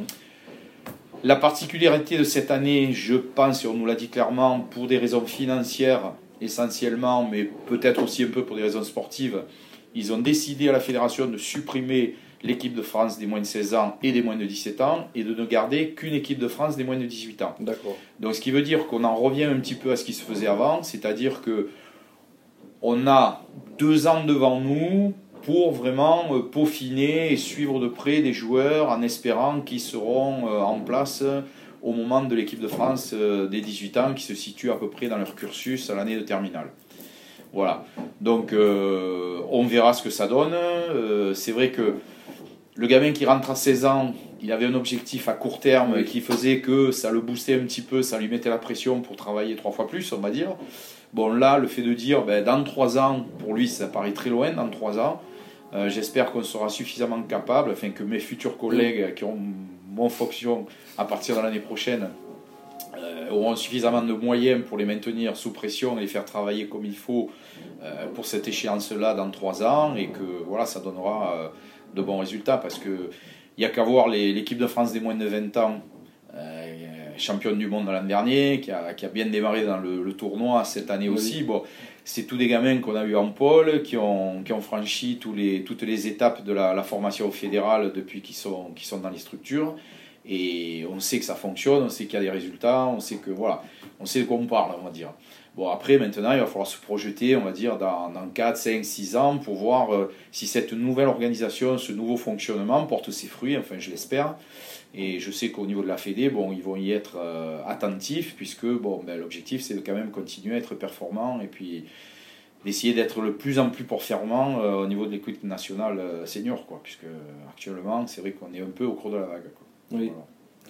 La particularité de cette année, je pense, et on nous l'a dit clairement, pour des raisons financières essentiellement, mais peut-être aussi un peu pour des raisons sportives, ils ont décidé à la fédération de supprimer l'équipe de France des moins de seize ans et des moins de dix-sept ans et de ne garder qu'une équipe de France des moins de dix-huit ans. D'accord. Donc ce qui veut dire qu'on en revient un petit peu à ce qui se faisait avant, c'est-à-dire que on a deux ans devant nous pour vraiment peaufiner et suivre de près des joueurs en espérant qu'ils seront en place au moment de l'équipe de France euh, des dix-huit ans qui se situe à peu près dans leur cursus à l'année de terminale. Voilà, donc euh, on verra ce que ça donne. Euh, c'est vrai que le gamin qui rentre à seize ans, il avait un objectif à court terme oui. qui faisait que ça le boostait un petit peu, ça lui mettait la pression pour travailler trois fois plus, on va dire. Bon, là, le fait de dire, ben, dans trois ans, pour lui, ça paraît très loin, dans trois ans, euh, j'espère qu'on sera suffisamment capable, afin que mes futurs collègues qui ont mon fonction à partir de l'année prochaine euh, auront suffisamment de moyens pour les maintenir sous pression et les faire travailler comme il faut euh, pour cette échéance-là dans trois ans, et que voilà, ça donnera euh, de bons résultats, parce que il n'y a qu'à voir les, l'équipe de France des moins de vingt ans, euh, championne du monde l'an dernier, qui a, qui a bien démarré dans le, le tournoi cette année oui. aussi. Bon, c'est tous des gamins qu'on a eu en pôle, qui ont, qui ont franchi tous les, toutes les étapes de la, la formation fédérale depuis qu'ils sont, qu'ils sont dans les structures. Et on sait que ça fonctionne, on sait qu'il y a des résultats, on sait que voilà, on sait de quoi on parle, on va dire. Bon, après, maintenant, il va falloir se projeter, on va dire, dans, dans quatre, cinq, six ans pour voir euh, si cette nouvelle organisation, ce nouveau fonctionnement porte ses fruits, enfin, je l'espère. Et je sais qu'au niveau de la Fédé, bon, ils vont y être euh, attentifs, puisque bon, ben, l'objectif, c'est de quand même continuer à être performant et puis d'essayer d'être le plus en plus performant euh, au niveau de l'équipe nationale euh, senior, quoi, puisque actuellement, c'est vrai qu'on est un peu au cours de la vague, quoi. Oui. Voilà.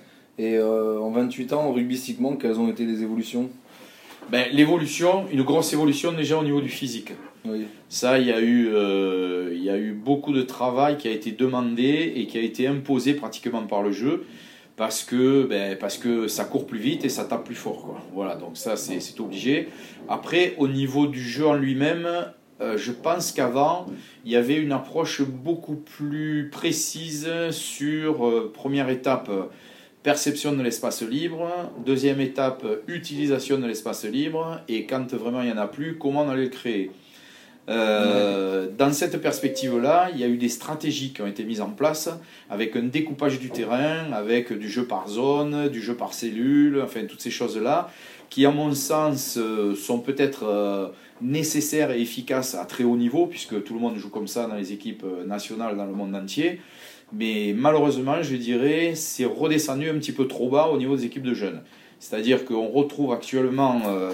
Et euh, en vingt-huit ans, en rugby Sigmund, quelles ont été les évolutions ? Ben, l'évolution, une grosse évolution déjà au niveau du physique. Oui. Ça, il y a eu, euh, il y a eu beaucoup de travail qui a été demandé et qui a été imposé pratiquement par le jeu, parce que, ben, parce que ça court plus vite et ça tape plus fort, quoi. Voilà, donc ça, c'est, c'est obligé. Après, au niveau du jeu en lui-même, euh, je pense qu'avant, il y avait une approche beaucoup plus précise sur, euh, première étape, perception de l'espace libre, deuxième étape, utilisation de l'espace libre, et quand vraiment il n'y en a plus, comment on allait le créer. Euh, dans cette perspective-là, il y a eu des stratégies qui ont été mises en place, avec un découpage du terrain, avec du jeu par zone, du jeu par cellule, enfin toutes ces choses-là, qui à mon sens sont peut-être nécessaires et efficaces à très haut niveau, puisque tout le monde joue comme ça dans les équipes nationales dans le monde entier. Mais malheureusement, je dirais, c'est redescendu un petit peu trop bas au niveau des équipes de jeunes. C'est-à-dire qu'on retrouve actuellement, euh,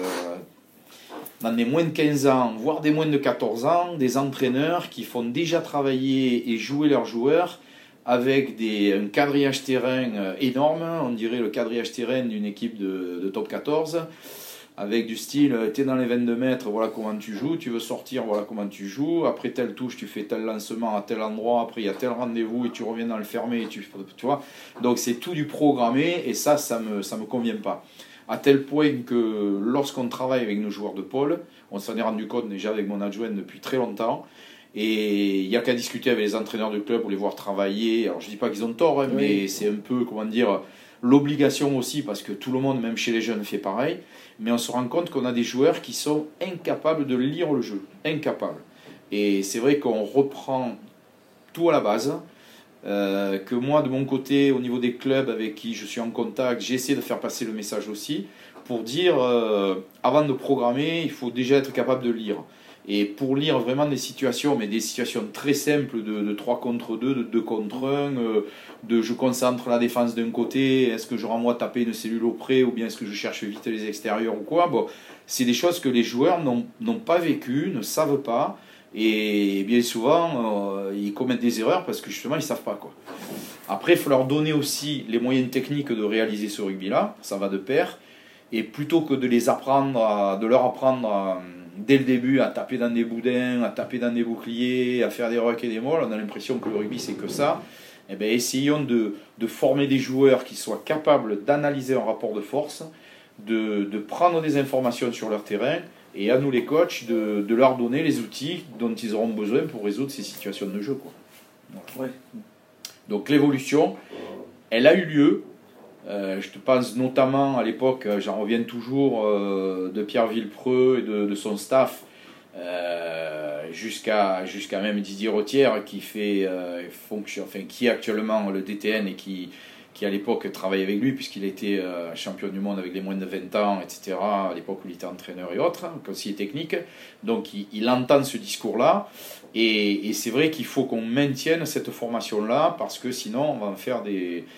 dans des moins de quinze ans, voire des moins de quatorze ans, des entraîneurs qui font déjà travailler et jouer leurs joueurs avec des, un quadrillage terrain énorme, on dirait le quadrillage terrain d'une équipe de, de top quatorze, avec du style, tu es dans les vingt-deux mètres, voilà comment tu joues, tu veux sortir, voilà comment tu joues, après telle touche, tu fais tel lancement à tel endroit, après il y a tel rendez-vous et tu reviens dans le fermé, et tu, tu vois. Donc c'est tout du programmé, et ça, ça me, ça me convient pas. À tel point que lorsqu'on travaille avec nos joueurs de pôle, on s'en est rendu compte déjà avec mon adjoint depuis très longtemps, et il n'y a qu'à discuter avec les entraîneurs de club pour les voir travailler. Alors je dis pas qu'ils ont tort, hein, oui. mais c'est un peu, comment dire, l'obligation aussi, parce que tout le monde, même chez les jeunes, fait pareil. Mais on se rend compte qu'on a des joueurs qui sont incapables de lire le jeu, incapables. Et c'est vrai qu'on reprend tout à la base, euh, que moi de mon côté, au niveau des clubs avec qui je suis en contact, j'essaie de faire passer le message aussi, pour dire, euh, avant de programmer, il faut déjà être capable de lire. Et pour lire vraiment des situations, mais des situations très simples de, de trois contre deux, de deux contre un, euh, de je concentre la défense d'un côté, est-ce que je renvoie taper une cellule auprès, ou bien est-ce que je cherche vite les extérieurs ou quoi. Bon, c'est des choses que les joueurs n'ont, n'ont pas vécues, ne savent pas, et bien souvent, euh, ils commettent des erreurs parce que justement, ils ne savent pas, quoi. Après, il faut leur donner aussi les moyens techniques de réaliser ce rugby-là, ça va de pair, et plutôt que de les apprendre, à, de leur apprendre à, dès le début à taper dans des boudins, à taper dans des boucliers, à faire des rucks et des molles, on a l'impression que le rugby c'est que ça. Eh bien, essayons de, de former des joueurs qui soient capables d'analyser un rapport de force, de, de prendre des informations sur leur terrain, et à nous les coachs de, de leur donner les outils dont ils auront besoin pour résoudre ces situations de jeu, quoi. Ouais. Donc l'évolution, elle a eu lieu. Euh, je te pense notamment à l'époque, j'en reviens toujours, euh, de Pierre Villepreux et de, de son staff, euh, jusqu'à, jusqu'à même Didier Rothière qui, fait, euh, fonction, enfin, qui est actuellement le D T N et qui, qui à l'époque travaille avec lui puisqu'il était euh, champion du monde avec les moins de vingt ans, et cetera, à l'époque où il était entraîneur et autres, conseiller technique. Donc il, il entend ce discours-là, et, et c'est vrai qu'il faut qu'on maintienne cette formation-là, parce que sinon on va en faire des...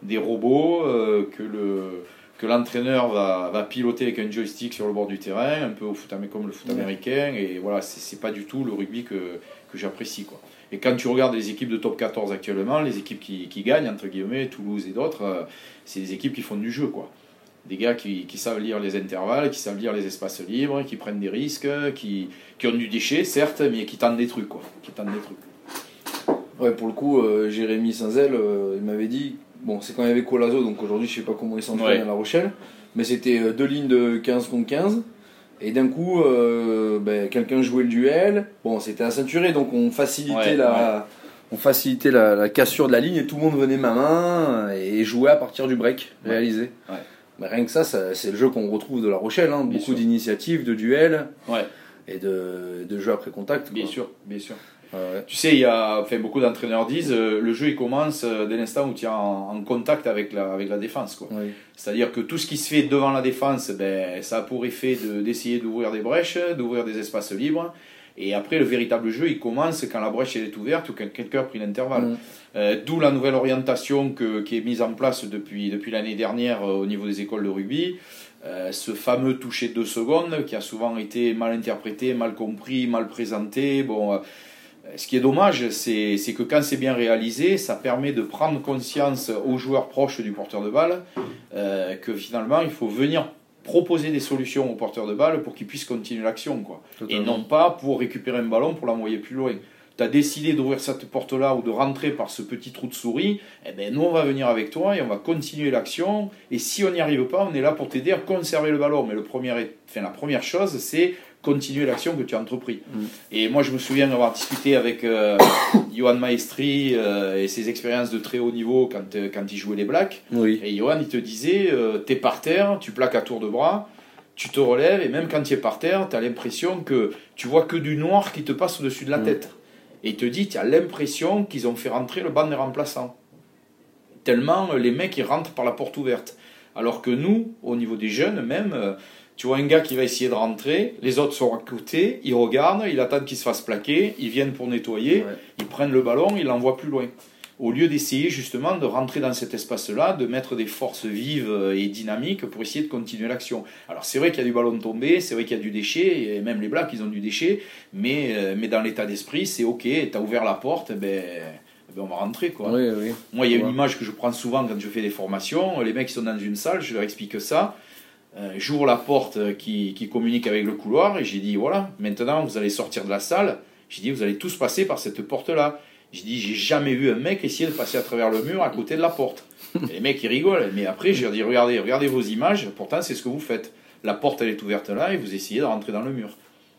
des robots euh, que, le, que l'entraîneur va, va piloter avec un joystick sur le bord du terrain, un peu au foot, comme le foot américain. Et voilà, c'est, c'est pas du tout le rugby que, que j'apprécie, quoi. Et quand tu regardes les équipes de top quatorze actuellement, les équipes qui, qui gagnent, entre guillemets, Toulouse et d'autres, euh, c'est des équipes qui font du jeu, quoi. Des gars qui, qui savent lire les intervalles, qui savent lire les espaces libres, qui prennent des risques, qui, qui ont du déchet, certes, mais qui tentent des trucs, quoi. Qui tentent des trucs. Ouais, pour le coup, euh, Jérémy Saint-Zel, euh, il m'avait dit, bon, c'est quand il y avait Colazo, donc aujourd'hui, je sais pas comment il s'entraîne ouais. à La Rochelle, mais c'était euh, deux lignes de quinze contre quinze. Et d'un coup, euh, ben, quelqu'un jouait le duel. Bon, c'était à ceinturer, donc on facilitait, ouais, la, ouais. On facilitait la, la cassure de la ligne et tout le monde venait main main et jouait à partir du break ouais. réalisé. Ouais. Mais rien que ça, ça, c'est le jeu qu'on retrouve de La Rochelle. Hein, beaucoup sûr. D'initiatives, de duels ouais. et de, de jeux après contact. Bien quoi. sûr, bien sûr. Ouais. Tu sais, il y a, enfin, beaucoup d'entraîneurs disent euh, le jeu il commence euh, dès l'instant où tu es en, en contact avec la, avec la défense, quoi. Oui. C'est-à-dire que tout ce qui se fait devant la défense, ben, ça a pour effet de, d'essayer d'ouvrir des brèches, d'ouvrir des espaces libres. Et après, le véritable jeu il commence quand la brèche elle est ouverte ou quand quelqu'un a pris l'intervalle. Mmh. Euh, d'où la nouvelle orientation que, qui est mise en place depuis, depuis l'année dernière euh, au niveau des écoles de rugby. Euh, ce fameux toucher de deux secondes qui a souvent été mal interprété, mal compris, mal présenté. Bon. Euh, Ce qui est dommage, c'est, c'est que quand c'est bien réalisé, ça permet de prendre conscience aux joueurs proches du porteur de balle euh, que finalement, il faut venir proposer des solutions aux porteurs de balle pour qu'ils puissent continuer l'action, quoi. Et non pas pour récupérer un ballon pour l'envoyer plus loin. Tu as décidé d'ouvrir cette porte-là ou de rentrer par ce petit trou de souris, eh ben, nous, on va venir avec toi et on va continuer l'action. Et si on n'y arrive pas, on est là pour t'aider à conserver le ballon. Mais le premier, enfin, la première chose, c'est continuer l'action que tu as entrepris. Mmh. Et moi, je me souviens avoir discuté avec euh, Johan Maestri euh, et ses expériences de très haut niveau quand, euh, quand il jouait les Blacks. Oui. Et Johan, il te disait, euh, t'es par terre, tu plaques à tour de bras, tu te relèves, et même quand tu es par terre, tu as l'impression que tu vois que du noir qui te passe au-dessus de la mmh. tête. Et il te dit, tu as l'impression qu'ils ont fait rentrer le banc des remplaçants. Tellement les mecs, ils rentrent par la porte ouverte. Alors que nous, au niveau des jeunes même... Euh, tu vois un gars qui va essayer de rentrer, les autres sont à côté, ils regardent, ils attendent qu'il se fasse plaquer, ils viennent pour nettoyer, ouais. Ils prennent le ballon, ils l'envoient plus loin. Au lieu d'essayer justement de rentrer dans cet espace-là, de mettre des forces vives et dynamiques pour essayer de continuer l'action. Alors c'est vrai qu'il y a du ballon tombé, c'est vrai qu'il y a du déchet, et même les Blacks ils ont du déchet, mais, mais dans l'état d'esprit c'est ok, t'as ouvert la porte, ben... Ben on va rentrer, quoi. Oui, oui. Moi il y a une image que je prends souvent quand je fais des formations, les mecs qui sont dans une salle, je leur explique ça. Euh, j'ouvre la porte qui, qui communique avec le couloir et j'ai dit voilà, maintenant vous allez sortir de la salle. J'ai dit vous allez tous passer par cette porte là. J'ai dit j'ai jamais vu un mec essayer de passer à travers le mur à côté de la porte. Et les mecs ils rigolent, mais après je leur dis regardez, regardez vos images, pourtant c'est ce que vous faites. La porte elle est ouverte là et vous essayez de rentrer dans le mur.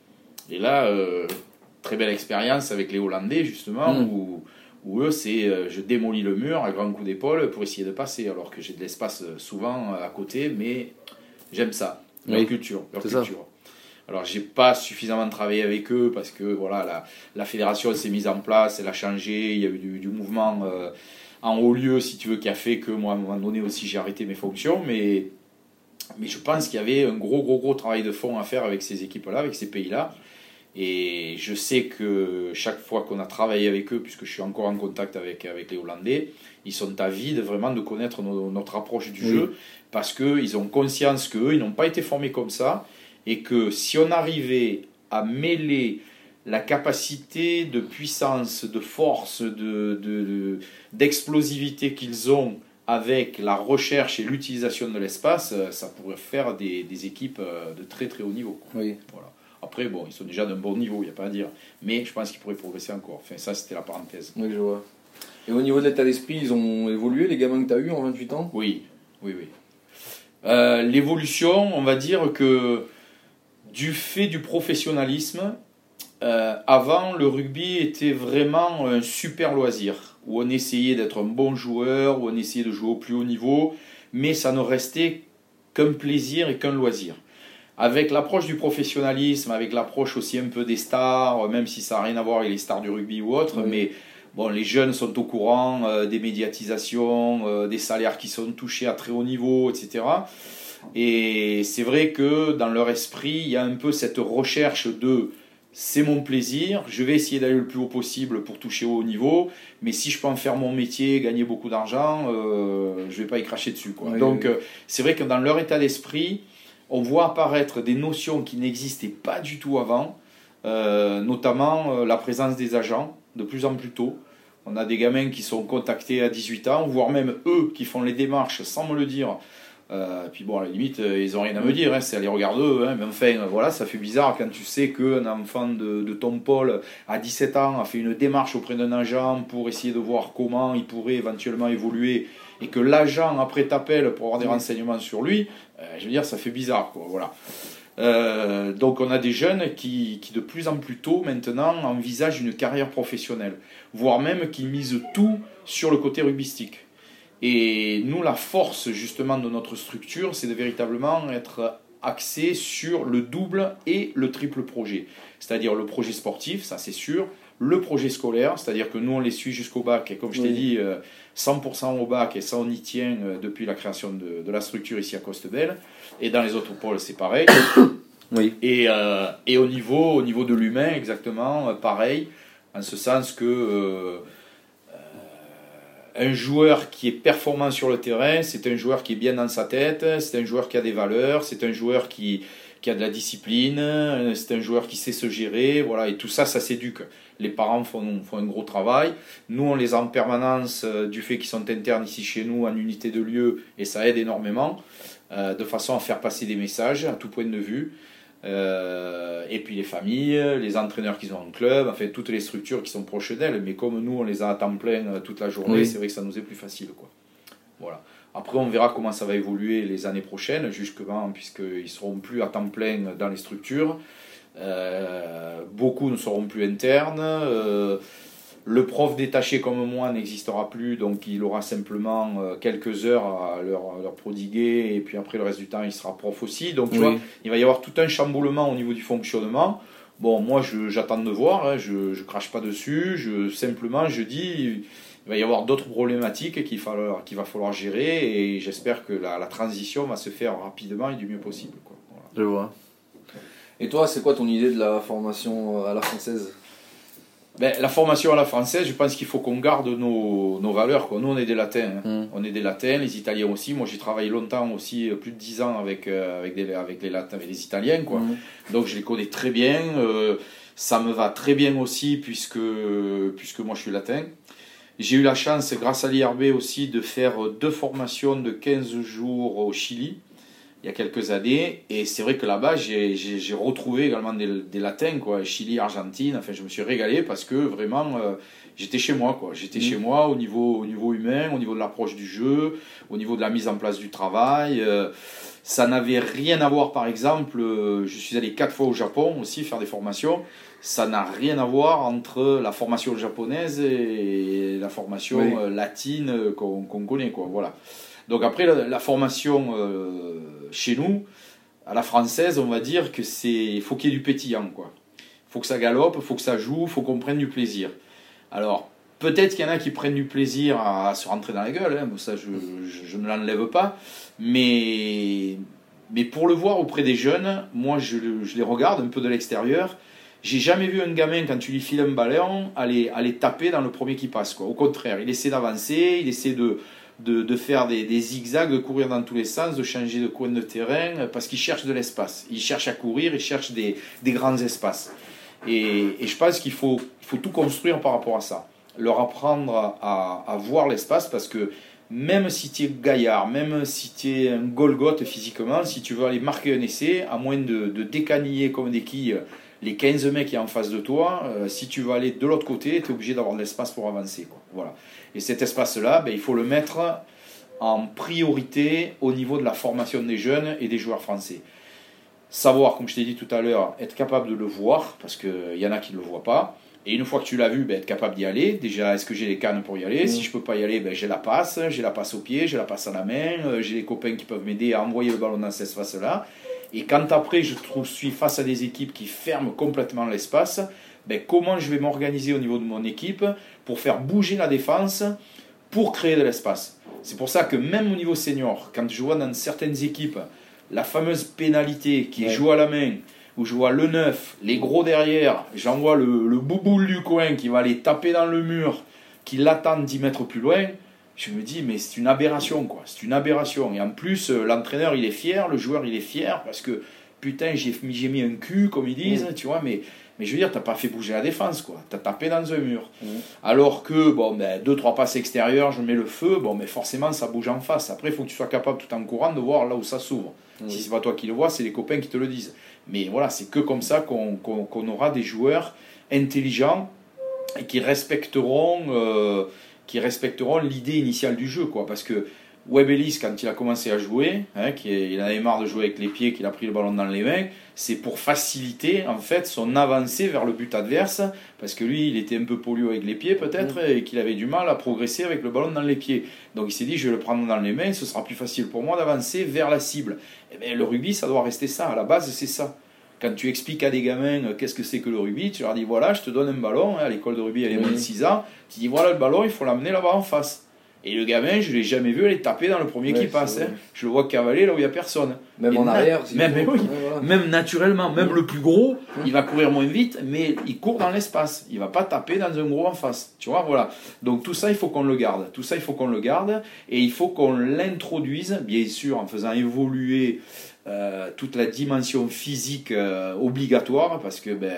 Et là, euh, très belle expérience avec les Hollandais justement mmh. où, où eux c'est euh, je démolis le mur à grands coups d'épaule pour essayer de passer alors que j'ai de l'espace souvent à côté, mais j'aime ça, leur oui, culture. Leur culture. Ça. Alors, j'ai pas suffisamment travaillé avec eux parce que voilà, la, la fédération s'est mise en place, elle a changé, il y a eu du, du mouvement euh, en haut lieu, si tu veux, qui a fait que moi, à un moment donné aussi, j'ai arrêté mes fonctions. Mais, mais je pense qu'il y avait un gros, gros, gros travail de fond à faire avec ces équipes-là, avec ces pays-là. Et je sais que chaque fois qu'on a travaillé avec eux, puisque je suis encore en contact avec, avec les Hollandais, ils sont avides vraiment de connaître nos, notre approche du oui. jeu, parce qu'ils ont conscience qu'eux, ils n'ont pas été formés comme ça, et que si on arrivait à mêler la capacité de puissance, de force, de, de, de, d'explosivité qu'ils ont avec la recherche et l'utilisation de l'espace, ça pourrait faire des, des équipes de très très haut niveau. Oui. Voilà. Après, bon, ils sont déjà d'un bon niveau, il n'y a pas à dire. Mais je pense qu'ils pourraient progresser encore. Enfin, ça, c'était la parenthèse. Oui, je vois. Et au niveau de l'état d'esprit, ils ont évolué, les gamins que tu as eus en vingt-huit ans ? Oui, oui, oui. Euh, l'évolution, on va dire que du fait du professionnalisme, euh, avant, le rugby était vraiment un super loisir, où on essayait d'être un bon joueur, où on essayait de jouer au plus haut niveau, mais ça ne restait qu'un plaisir et qu'un loisir. Avec l'approche du professionnalisme, avec l'approche aussi un peu des stars, même si ça n'a rien à voir avec les stars du rugby ou autre, oui. mais bon, les jeunes sont au courant euh, des médiatisations, euh, des salaires qui sont touchés à très haut niveau, et cetera. Et c'est vrai que dans leur esprit, il y a un peu cette recherche de c'est mon plaisir, je vais essayer d'aller le plus haut possible pour toucher au haut niveau, mais si je peux en faire mon métier, gagner beaucoup d'argent, euh, je ne vais pas y cracher dessus, quoi. Oui, Donc oui. euh, c'est vrai que dans leur état d'esprit, on voit apparaître des notions qui n'existaient pas du tout avant, euh, notamment euh, la présence des agents, de plus en plus tôt. On a des gamins qui sont contactés à dix-huit ans, voire même eux qui font les démarches sans me le dire. Euh, puis bon, à la limite, euh, ils n'ont rien à me dire, hein, c'est aller regarder eux. Hein, mais enfin, euh, voilà, ça fait bizarre quand tu sais qu'un enfant de, de ton pôle à dix-sept ans a fait une démarche auprès d'un agent pour essayer de voir comment il pourrait éventuellement évoluer et que l'agent après t'appelle pour avoir des renseignements sur lui. Euh, je veux dire, ça fait bizarre, quoi. Voilà. Euh, donc on a des jeunes qui, qui de plus en plus tôt maintenant envisagent une carrière professionnelle, voire même qui misent tout sur le côté rugbystique. Et nous, la force justement de notre structure, c'est de véritablement être axé sur le double et le triple projet. C'est-à-dire le projet sportif, ça c'est sûr, le projet scolaire, c'est-à-dire que nous on les suit jusqu'au bac, et comme je t'ai oui. dit, cent pour cent au bac, et ça on y tient depuis la création de, de la structure ici à Costebelle, et dans les autres pôles c'est pareil. Oui. Et, euh, et au, niveau, au niveau de l'humain, exactement pareil, en ce sens que euh, un joueur qui est performant sur le terrain, c'est un joueur qui est bien dans sa tête, c'est un joueur qui a des valeurs, c'est un joueur qui, qui a de la discipline, c'est un joueur qui sait se gérer, voilà, et tout ça, ça s'éduque. Les parents font, font un gros travail. Nous, on les a en permanence euh, du fait qu'ils sont internes ici chez nous, en unité de lieu, et ça aide énormément, euh, de façon à faire passer des messages à tout point de vue. Euh, et puis les familles, les entraîneurs qui sont en club, enfin toutes les structures qui sont proches d'elles, mais comme nous on les a à temps plein toute la journée, oui. c'est vrai que ça nous est plus facile, quoi. Voilà. Après on verra comment ça va évoluer les années prochaines, justement, puisqu'ils ne seront plus à temps plein dans les structures. Euh, beaucoup ne seront plus internes. Euh, Le prof détaché comme moi n'existera plus, donc il aura simplement quelques heures à leur, à leur prodiguer, et puis après le reste du temps il sera prof aussi. Donc tu oui. vois, il va y avoir tout un chamboulement au niveau du fonctionnement. Bon, moi je, j'attends de voir, hein, je ne crache pas dessus, je, simplement je dis il va y avoir d'autres problématiques qu'il, falloir, qu'il va falloir gérer, et j'espère que la, la transition va se faire rapidement et du mieux possible, quoi. Voilà. Je vois. Et toi, c'est quoi ton idée de la formation à la française ? Ben, la formation à la française, je pense qu'il faut qu'on garde nos, nos valeurs, quoi. Nous, on est des latins. Hein. Mm. On est des latins, les Italiens aussi. Moi, j'ai travaillé longtemps aussi, plus de dix ans avec, euh, avec, des, avec, les latins, avec les Italiens, quoi. Mm. Donc, je les connais très bien. Euh, ça me va très bien aussi, puisque, puisque moi, je suis latin. J'ai eu la chance, grâce à l'I R B aussi, de faire deux formations de quinze jours au Chili, il y a quelques années, et c'est vrai que là-bas j'ai, j'ai, j'ai retrouvé également des, des latins, quoi, Chili, Argentine, enfin je me suis régalé parce que vraiment euh, j'étais chez moi, quoi. J'étais mmh. chez moi au niveau, au niveau humain, au niveau de l'approche du jeu, au niveau de la mise en place du travail. Euh, ça n'avait rien à voir, par exemple, euh, je suis allé quatre fois au Japon aussi faire des formations, ça n'a rien à voir entre la formation japonaise et la formation oui. euh, latine qu'on, qu'on connaît, quoi, voilà. Donc après, la, la formation euh, chez nous, à la française, on va dire que c'est, il faut qu'il y ait du pétillant, quoi. Il faut que ça galope, il faut que ça joue, il faut qu'on prenne du plaisir. Alors, peut-être qu'il y en a qui prennent du plaisir à, à se rentrer dans la gueule, hein, ça je, je, je ne l'enlève pas, mais, mais pour le voir auprès des jeunes, moi je, je les regarde un peu de l'extérieur. J'ai jamais vu un gamin, quand tu lui files un ballon, aller, aller taper dans le premier qui passe, quoi. Au contraire, il essaie d'avancer, il essaie de... De, de faire des, des zigzags, de courir dans tous les sens, de changer de coin de terrain, parce qu'ils cherchent de l'espace. Ils cherchent à courir, ils cherchent des, des grands espaces. Et, et je pense qu'il faut, il faut tout construire par rapport à ça. Leur apprendre à, à voir l'espace, parce que même si tu es gaillard, même si tu es un Golgoth physiquement, si tu veux aller marquer un essai, à moins de, de décaniller comme des quilles les quinze mecs qui sont en face de toi, euh, si tu veux aller de l'autre côté, tu es obligé d'avoir de l'espace pour avancer, quoi. Voilà. Et cet espace-là, ben, il faut le mettre en priorité au niveau de la formation des jeunes et des joueurs français. Savoir, comme je t'ai dit tout à l'heure, être capable de le voir, parce qu'il y en a qui ne le voient pas. Et une fois que tu l'as vu, ben, être capable d'y aller. Déjà, est-ce que j'ai les cannes pour y aller ? Mmh. Si je ne peux pas y aller, ben, j'ai la passe. J'ai la passe au pied, j'ai la passe à la main. Euh, j'ai les copains qui peuvent m'aider à envoyer le ballon dans cet espace-là. Et quand après, je trouve, suis face à des équipes qui ferment complètement l'espace, ben, comment je vais m'organiser au niveau de mon équipe pour faire bouger la défense, pour créer de l'espace. C'est pour ça que même au niveau senior, quand je vois dans certaines équipes la fameuse pénalité qui est ouais. jouée à la main, où je vois le neuf, les gros derrière, j'envoie le, le bouboule du coin qui va aller taper dans le mur, qui l'attend dix mètres plus loin, je me dis, mais c'est une aberration, quoi. C'est une aberration. Et en plus, euh, l'entraîneur, il est fier, le joueur, il est fier, parce que, putain, j'ai, j'ai mis un cul, comme ils disent, mmh. tu vois, mais, mais je veux dire, t'as pas fait bouger la défense, quoi. T'as tapé dans un mur. Mmh. Alors que, bon, ben, deux, trois passes extérieures, je mets le feu, bon, mais forcément, ça bouge en face. Après, il faut que tu sois capable, tout en courant, de voir là où ça s'ouvre. Mmh. Si c'est pas toi qui le vois, c'est les copains qui te le disent. Mais voilà, c'est que comme ça qu'on, qu'on, qu'on aura des joueurs intelligents et qui respecteront... Euh, qui respecteront l'idée initiale du jeu, quoi. Parce que Webb Ellis, quand il a commencé à jouer, hein, qu'il en avait marre de jouer avec les pieds, qu'il a pris le ballon dans les mains, c'est pour faciliter en fait son avancée vers le but adverse, parce que lui, il était un peu pollué avec les pieds peut-être, mmh. et qu'il avait du mal à progresser avec le ballon dans les pieds. Donc il s'est dit, je vais le prendre dans les mains, ce sera plus facile pour moi d'avancer vers la cible. Et bien, le rugby, ça doit rester ça. À la base, c'est ça. Quand tu expliques à des gamins euh, qu'est-ce que c'est que le rugby, tu leur dis voilà, je te donne un ballon, hein, à l'école de rugby, elle est moins de six ans, tu dis voilà le ballon, il faut l'amener là-bas en face. Et le gamin, je ne l'ai jamais vu aller taper dans le premier ouais, qui passe. Hein. Je le vois cavaler là où il n'y a personne. Même et en na- arrière, même, même, oui, ouais, voilà. même naturellement, même mmh. le plus gros, mmh. il va courir moins vite, mais il court dans l'espace. Il ne va pas taper dans un gros en face. Tu vois, voilà. Donc tout ça, il faut qu'on le garde. Tout ça, il faut qu'on le garde. Et il faut qu'on l'introduise, bien sûr, en faisant évoluer euh, toute la dimension physique euh, obligatoire, parce que ben,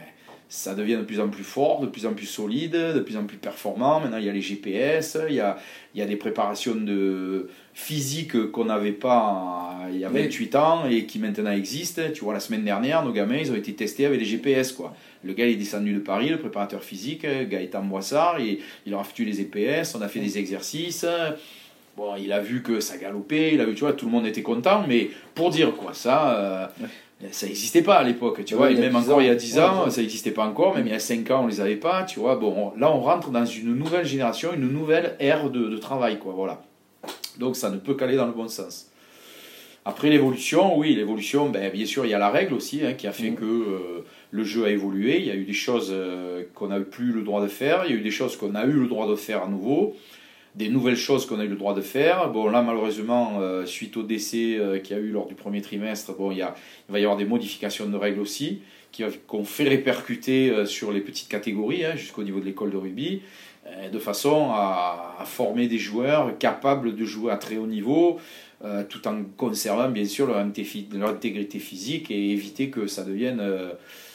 ça devient de plus en plus fort, de plus en plus solide, de plus en plus performant. Maintenant, il y a les G P S, il y a, il y a des préparations de physique qu'on n'avait pas il y a vingt-huit ans et qui maintenant existent. Tu vois, la semaine dernière, nos gamins, ils ont été testés avec des G P S, quoi. Le gars il est descendu de Paris, le préparateur physique, Gaëtan Boissard, et il leur a foutu les G P S, on a fait des exercices. Bon, il a vu que ça galopait, il a vu, tu vois, tout le monde était content, mais pour dire quoi, ça, euh, ouais. ça n'existait pas à l'époque, tu ouais, vois, et même encore ans. il y a dix ans, ouais, ça n'existait pas encore, même il y a cinq ans, on les avait pas, tu vois. Bon, là, on rentre dans une nouvelle génération, une nouvelle ère de, de travail, quoi, voilà. Donc, ça ne peut qu'aller dans le bon sens. Après l'évolution, oui, l'évolution, ben, bien sûr, il y a la règle aussi, hein, qui a fait mmh. que euh, le jeu a évolué. Il y a eu des choses euh, qu'on n'a plus le droit de faire, il y a eu des choses qu'on a eu le droit de faire à nouveau, des nouvelles choses qu'on a eu le droit de faire. Bon, là, malheureusement, euh, suite au décès euh, qu'il y a eu lors du premier trimestre, bon, il, y a, il va y avoir des modifications de règles aussi, qui, qu'on fait répercuter euh, sur les petites catégories, hein, jusqu'au niveau de l'école de rugby, euh, de façon à, à former des joueurs capables de jouer à très haut niveau, euh, tout en conservant, bien sûr, leur intégrité physique, et éviter que ça devienne... Euh,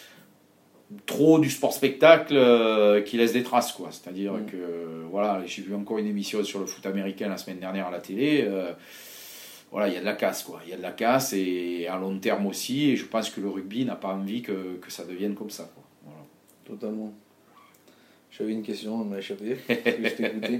trop du sport spectacle euh, qui laisse des traces, quoi. C'est-à-dire mmh. que euh, voilà, j'ai vu encore une émission sur le foot américain la semaine dernière à la télé, euh, voilà, il y a de la casse, quoi. Il y a de la casse, et à long terme aussi, et je pense que le rugby n'a pas envie que, que ça devienne comme ça, quoi. Voilà. Totalement. J'avais une question, on m'a échappé. Je t'ai écouté.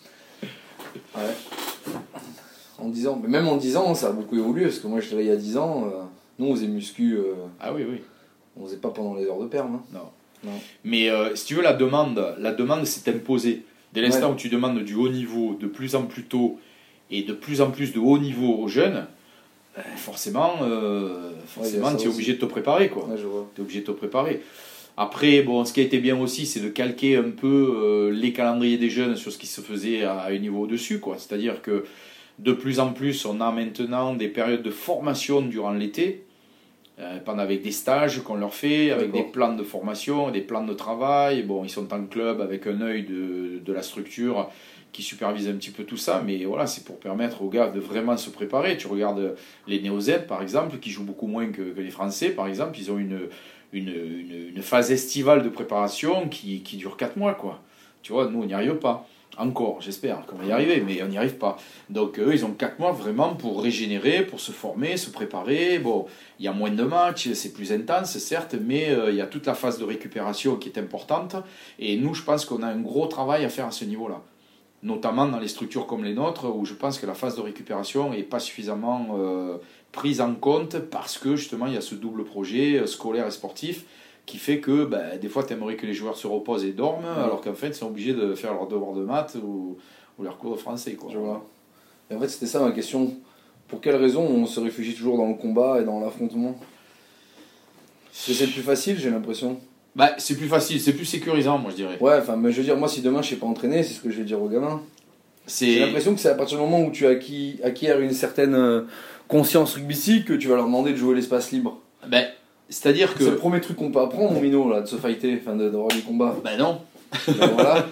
Ouais. En dix ans, mais même en dix ans, ça a beaucoup évolué, parce que moi je dirais il y a dix ans, euh, nous on faisait muscu. Euh, ah oui, oui. On ne faisait pas pendant les heures de perm. Hein. Non. non. Mais euh, si tu veux, la demande, la demande s'est imposée. Dès l'instant ouais. où tu demandes du haut niveau de plus en plus tôt et de plus en plus de haut niveau aux jeunes, euh, forcément, euh, forcément ouais, tu es obligé de te préparer, quoi. Ouais, je vois. Tu es obligé de te préparer. Après, bon, ce qui a été bien aussi, c'est de calquer un peu euh, les calendriers des jeunes sur ce qui se faisait à un niveau au-dessus, quoi. C'est-à-dire que de plus en plus, on a maintenant des périodes de formation durant l'été, Euh, pendant avec des stages qu'on leur fait, avec D'accord. des plans de formation, des plans de travail. Bon, ils sont en club avec un œil de, de la structure qui supervise un petit peu tout ça, mais voilà, c'est pour permettre aux gars de vraiment se préparer. Tu regardes les Néo-Z, par exemple, qui jouent beaucoup moins que, que les Français, par exemple, ils ont une, une, une, une phase estivale de préparation qui, qui dure quatre mois, quoi. Tu vois, nous, on n'y arrive pas. Encore, j'espère qu'on va y arriver, mais on n'y arrive pas. Donc eux, ils ont quatre mois vraiment pour régénérer, pour se former, se préparer. Bon, il y a moins de matchs, c'est plus intense, certes, mais euh, il y a toute la phase de récupération qui est importante. Et nous, je pense qu'on a un gros travail à faire à ce niveau-là. Notamment dans les structures comme les nôtres, où je pense que la phase de récupération n'est pas suffisamment euh, prise en compte, parce que justement, il y a ce double projet euh, scolaire et sportif, qui fait que ben, des fois tu aimerais que les joueurs se reposent et dorment, mmh. alors qu'en fait ils sont obligés de faire leurs devoirs de maths ou, ou leurs cours de français, quoi. Je vois. Et en fait c'était ça ma question. Pour quelle raison on se réfugie toujours dans le combat et dans l'affrontement? C'est le plus facile, j'ai l'impression. Bah, c'est plus facile, c'est plus sécurisant, moi je dirais. Ouais, enfin, mais je veux dire, moi si demain je sais pas entraîner, c'est ce que je vais dire aux gamins. C'est... J'ai l'impression que c'est à partir du moment où tu acquis, acquiers une certaine conscience rugbystique que tu vas leur demander de jouer l'espace libre. Ben... C'est-à-dire que... C'est le premier truc qu'on peut apprendre, mon minot, là, de se fighter, enfin, de- d'avoir du combat. Ben non. Ben voilà.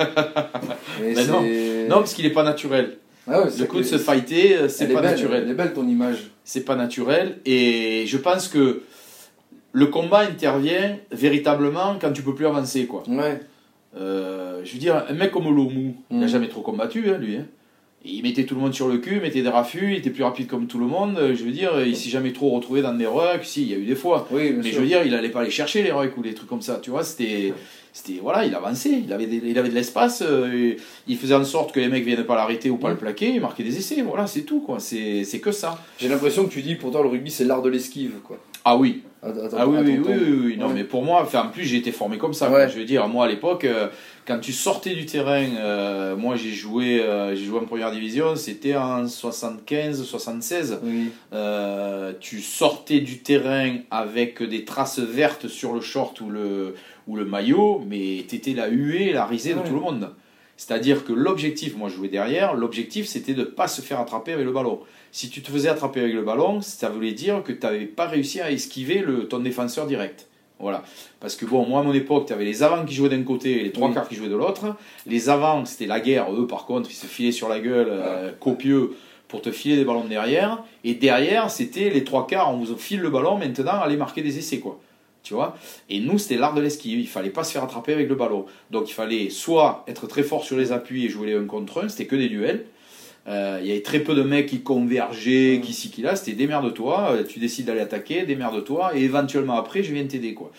Et Ben non. c'est- Non, parce qu'il n'est pas naturel. Ah ouais, Le c'est coup que- de se fighter, euh, c'est elle est pas belle, naturel. Elle est belle ton image. C'est pas naturel. Et je pense que le combat intervient véritablement quand tu peux plus avancer, quoi. Ouais. Euh, je veux dire, un mec comme Lomu, il n'a Mm. jamais trop combattu, hein, lui. Hein. Et il mettait tout le monde sur le cul, il mettait des raffus, il était plus rapide comme tout le monde. Je veux dire, il s'est jamais trop retrouvé dans des rucks. Si, il y a eu des fois. Oui, bien Mais sûr. je veux dire, il allait pas aller chercher les rucks ou des trucs comme ça. Tu vois, c'était. C'était, voilà, il avançait, il avait, des- il avait de l'espace, euh, et il faisait en sorte que les mecs viennent pas l'arrêter ou pas Mm. le plaquer, il marquait des essais, voilà, c'est tout, quoi. C'est, c'est que ça. J'ai l'impression que tu dis, pour toi, le rugby, c'est l'art de l'esquive, quoi. Ah oui, Attends, attends, ah oui, oui, attends, oui, oui, oui. Non, Ouais. mais pour moi, enfin, en plus, j'ai été formé comme ça. Ouais. quoi. Je veux dire, moi, à l'époque, euh, quand tu sortais du terrain, euh, moi, j'ai joué, euh, j'ai joué en première division, c'était en soixante-quinze soixante-seize. Oui. Euh, tu sortais du terrain avec des traces vertes sur le short ou le, ou le maillot, mais t'étais la huée, la risée de Ouais. tout le monde. C'est-à-dire que l'objectif, moi je jouais derrière, l'objectif c'était de ne pas se faire attraper avec le ballon. Si tu te faisais attraper avec le ballon, ça voulait dire que tu n'avais pas réussi à esquiver le, ton défenseur direct. Voilà. Parce que bon, moi à mon époque, tu avais les avants qui jouaient d'un côté et les trois Oui. quarts qui jouaient de l'autre. Les avants, c'était la guerre. Eux, par contre, ils se filaient sur la gueule, euh, copieux, pour te filer des ballons de derrière. Et derrière, c'était les trois quarts, on vous file le ballon, maintenant, allez marquer des essais, quoi. Tu vois. Et nous, c'était l'art de l'esquive. Il fallait pas se faire attraper avec le ballon. Donc, il fallait soit être très fort sur les appuis et jouer les un contre un, c'était que des duels. Euh, il y avait très peu de mecs qui convergeaient, Mm. qui ci, qui là. C'était démerde-toi, euh, tu décides d'aller attaquer, démerde-toi, et éventuellement après, je viens t'aider, quoi.